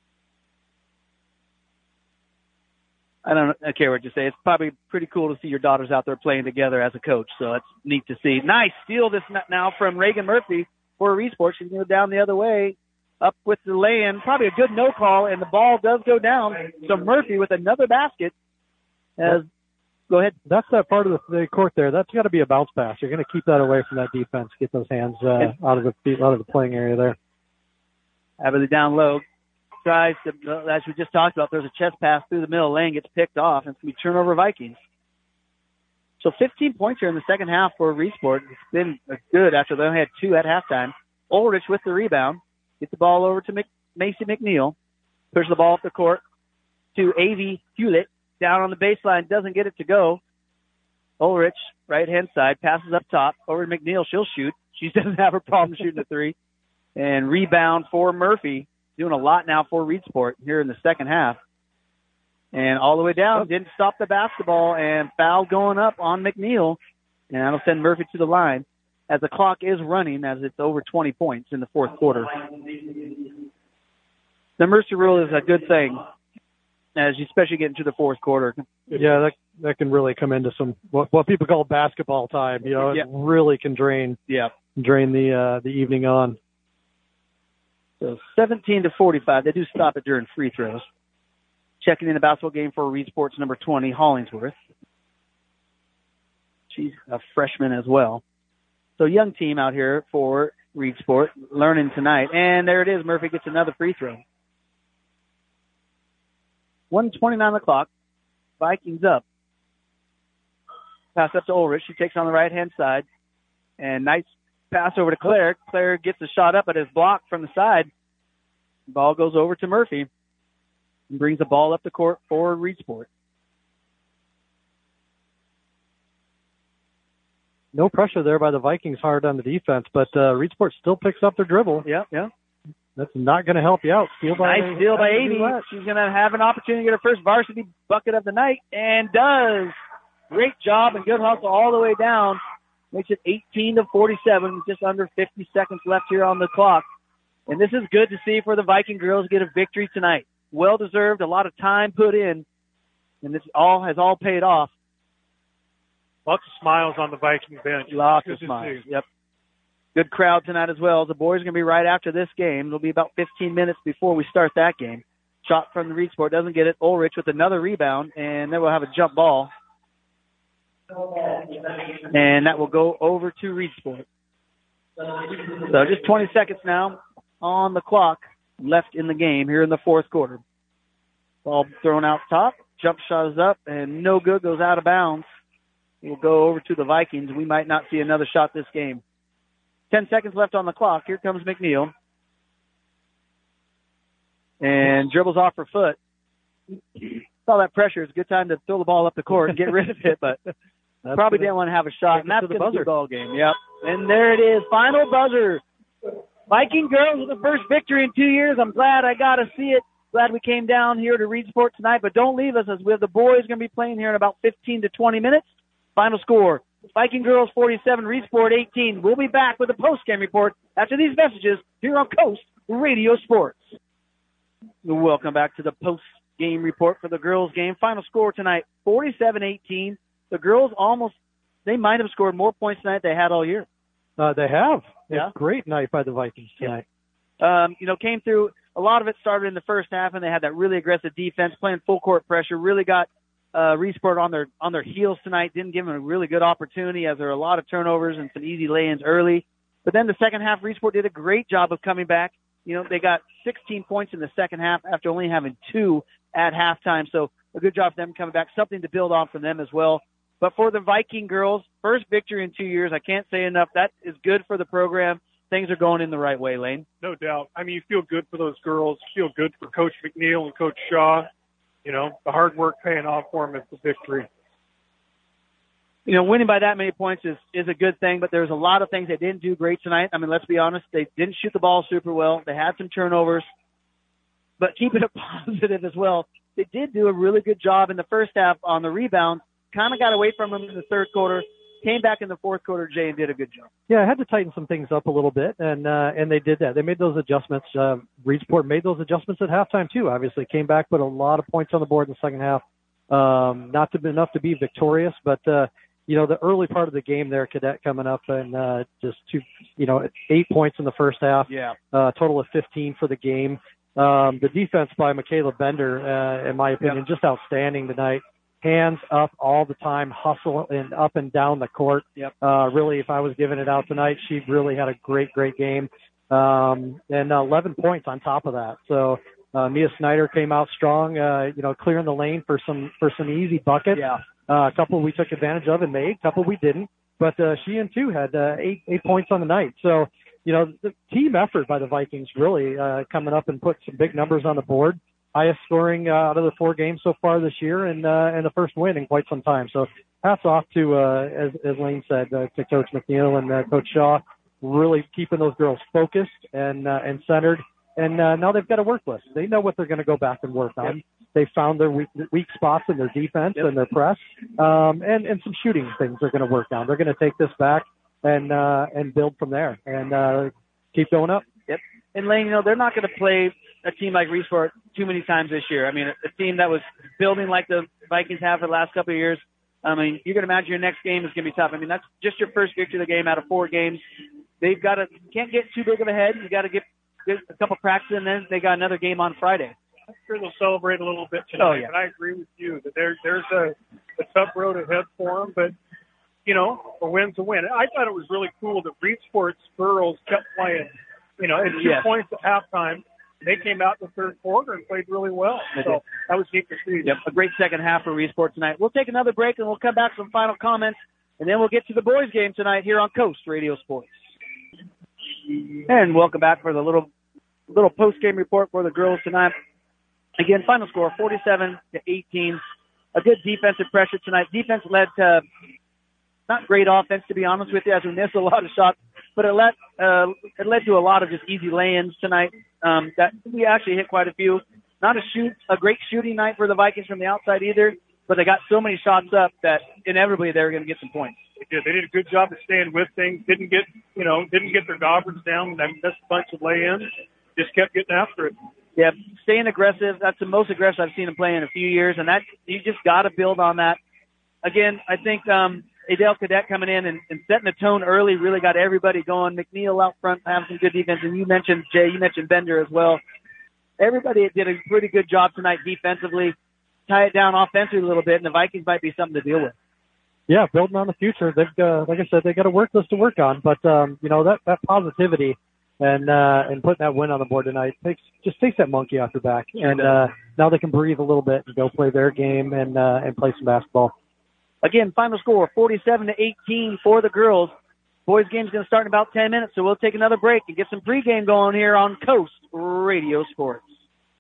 A: I don't I care what you say. It's probably pretty cool to see your daughters out there playing together as a coach. So it's neat to see. Nice steal this now from Reagan Murphy for Resport. She's going to go down the other way. Up with the lay-in, probably a good no call, and the ball does go down. So Murphy with another basket. As go ahead.
C: That's that part of the, the court there. That's got to be a bounce pass. You're going to keep that away from that defense. Get those hands uh, out of the feet, out of the playing area there.
A: Abilene down low. Tries to, as we just talked about, there's a chest pass through the middle lane, gets picked off, and it's going to be turnover Vikings. So fifteen points here in the second half for Resport. It's been good after they only had two at halftime. Ulrich with the rebound. Get the ball over to Mc, Macy McNeil. Push the ball up the court to Avi Hewlett. Down on the baseline, doesn't get it to go. Ulrich, right-hand side, passes up top. Over to McNeil, she'll shoot. She doesn't have a problem shooting a three. And rebound for Murphy. Doing a lot now for Resport here in the second half. And all the way down, didn't stop the basketball, and foul going up on McNeil. And that'll send Murphy to the line as the clock is running, as it's over twenty points in the fourth quarter. The Mercy rule is a good thing, as you especially get into the fourth quarter.
C: Yeah, that that can really come into some what, what people call basketball time. You know, it
A: yeah.
C: really can drain
A: yeah.
C: drain the uh, the evening on.
A: So seventeen to forty-five. They do stop it during free throws. Checking in the basketball game for Resport's number twenty, Hollingsworth. She's a freshman as well. So young team out here for Resport, learning tonight. And there it is. Murphy gets another free throw. one twenty-nine on the clock. Vikings up. Pass up to Ulrich. She takes on the right-hand side. And nice pass over to Claire. Claire gets the shot up, but is blocked from the side. Ball goes over to Murphy and brings the ball up the court for Resport.
C: No pressure there by the Vikings hard on the defense, but uh, Resport still picks up their dribble.
A: Yeah, yeah.
C: That's not going to help you out. Steal by
A: nice steal by Amy. She's going to have an opportunity to get her first varsity bucket of the night, and does. Great job and good hustle all the way down. Makes it eighteen to forty-seven, just under fifty seconds left here on the clock. And this is good to see for the Viking girls get a victory tonight. Well deserved, a lot of time put in, and this all has all paid off.
B: Lots of smiles on the Viking bench.
A: Lots of smiles. Yep. Good crowd tonight as well. The boys are going to be right after this game. It'll be about fifteen minutes before we start that game. Shot from the Resport, doesn't get it. Ulrich with another rebound, and then we'll have a jump ball. And that will go over to Resport. So just twenty seconds now on the clock left in the game here in the fourth quarter. Ball thrown out top. Jump shot is up, and no good, goes out of bounds. We'll go over to the Vikings. We might not see another shot this game. Ten seconds left on the clock. Here comes McNeil. And dribbles off her foot. All that pressure. It's a good time to throw the ball up the court and get rid of it, but probably didn't want to have a shot. And that's the buzzer ball game. Yep. And there it is. Final buzzer. Viking girls with the first victory in two years. I'm glad I got to see it. Glad we came down here to Resport tonight, but don't leave us, as we have the boys going to be playing here in about fifteen to twenty minutes. Final score, Viking girls forty-seven, Resport eighteen. We'll be back with a post-game report after these messages here on Coast Radio Sports. Welcome back to the post-game report for the girls game. Final score tonight, forty-seven eighteen. The girls almost, they might have scored more points tonight than they had all year.
C: Uh, they have.
A: Yeah.
C: It's a great night by the Vikings tonight.
A: Yeah. Um, you know, came through, a lot of it started in the first half, and they had that really aggressive defense, playing full court pressure, really got uh, Resport on their on their heels tonight, didn't give them a really good opportunity, as there were a lot of turnovers and some easy lay-ins early. But then the second half, Resport did a great job of coming back. You know, they got sixteen points in the second half after only having two at halftime. So a good job for them coming back, something to build on from them as well. But for the Viking girls, first victory in two years, I can't say enough. That is good for the program. Things are going in the right way, Lane.
B: No doubt. I mean, you feel good for those girls. You feel good for Coach McNeil and Coach Shaw. You know, the hard work paying off for them is the victory.
A: You know, winning by that many points is, is a good thing, but there's a lot of things they didn't do great tonight. I mean, let's be honest. They didn't shoot the ball super well. They had some turnovers. but keeping it positive as well. They did do a really good job in the first half on the rebounds, kind of got away from them in the third quarter, came back in the fourth quarter, Jay, and did a good job.
C: Yeah, I had to tighten some things up a little bit, and uh, and they did that. They made those adjustments. Uh, Reedsport made those adjustments at halftime, too, obviously. Came back, put a lot of points on the board in the second half. Um, not to be enough to be victorious, but, uh, you know, the early part of the game there, Cadet coming up and uh, just two, you know, eight points in the first half.
A: Yeah.
C: Uh, total of fifteen for the game. Um, the defense by Michaela Bender, uh, in my opinion,
A: Yep.
C: just outstanding tonight. Hands up all the time, hustle and up and down the court.
A: Yep.
C: Uh, really, if I was giving it out tonight, she really had a great, great game. Um, and uh, eleven points on top of that. So, uh, Mia Snyder came out strong, uh, you know, clearing the lane for some, for some easy buckets.
A: Yeah.
C: Uh, a couple we took advantage of and made, a couple we didn't. But, uh, she and two had, uh, eight, eight points on the night. So, you know, the team effort by the Vikings really, uh, coming up and put some big numbers on the board. Highest scoring uh, out of the four games so far this year, and uh, and the first win in quite some time. So hats off to, uh, as, as Lane said, uh, to Coach McNeil and uh, Coach Shaw, really keeping those girls focused and uh, and centered. And uh, now they've got a work list. They know what they're going to go back and work on. Yep. They found their weak, weak spots in their defense yep. and their press, um, and and some shooting things they're going to work on. They're going to take this back and uh, and build from there and uh, keep going up.
A: Yep. And Lane, you know, they're not going to play a team like Reedsport too many times this year. I mean, a, a team that was building like the Vikings have for the last couple of years. I mean, you can imagine your next game is going to be tough. I mean, that's just your first victory of the game out of four games. They've got to, can't get too big of a head. You got to get, get a couple practice, and then they got another game on Friday.
B: I'm sure they'll celebrate a little bit tonight.
A: Oh, yeah.
B: And I agree with you that there, there's a, a tough road ahead for them, but, you know, a win's a win. I thought it was really cool that Reedsport's girls kept playing. You know, at two
A: yes.
B: points at halftime, they came out in the third quarter and played really well.
A: They
B: so
A: did.
B: that was neat to see.
A: Yep, a great second half for Reedsport tonight. We'll take another break, and we'll come back with some final comments, and then we'll get to the boys' game tonight here on Coast Radio Sports. And welcome back for the little little post-game report for the girls tonight. Again, final score, forty-seven to eighteen. A good defensive pressure tonight. Defense led to not great offense, to be honest with you, as we missed a lot of shots, but it led, uh, it led to a lot of just easy lay-ins tonight. Um, that we actually hit quite a few. Not a shoot, a great shooting night for the Vikings from the outside either, but they got so many shots up that inevitably they were going to get some points.
B: They did. They did a good job of staying with things. Didn't get, you know, didn't get their gobbers down. They missed a bunch of lay-ins. Just kept getting after it.
A: Yeah, staying aggressive. That's the most aggressive I've seen them play in a few years, and that you just got to build on that. Again, I think um, Adele Cadet coming in and, and setting the tone early really got everybody going. McNeil out front having some good defense, and you mentioned, Jay, you mentioned Bender as well. Everybody did a pretty good job tonight defensively. Tie it down offensively a little bit, and the Vikings might be something to deal with.
C: Yeah, building on the future. They've, uh, like I said, they got a work list to work on, but um, you know that that positivity and uh, and putting that win on the board tonight takes just takes that monkey off their back, and uh, now they can breathe a little bit and go play their game and uh, and play some basketball.
A: Again, final score forty-seven to eighteen for the girls. Boys' game's going to start in about ten minutes, so we'll take another break and get some pregame going here on Coast Radio Sports.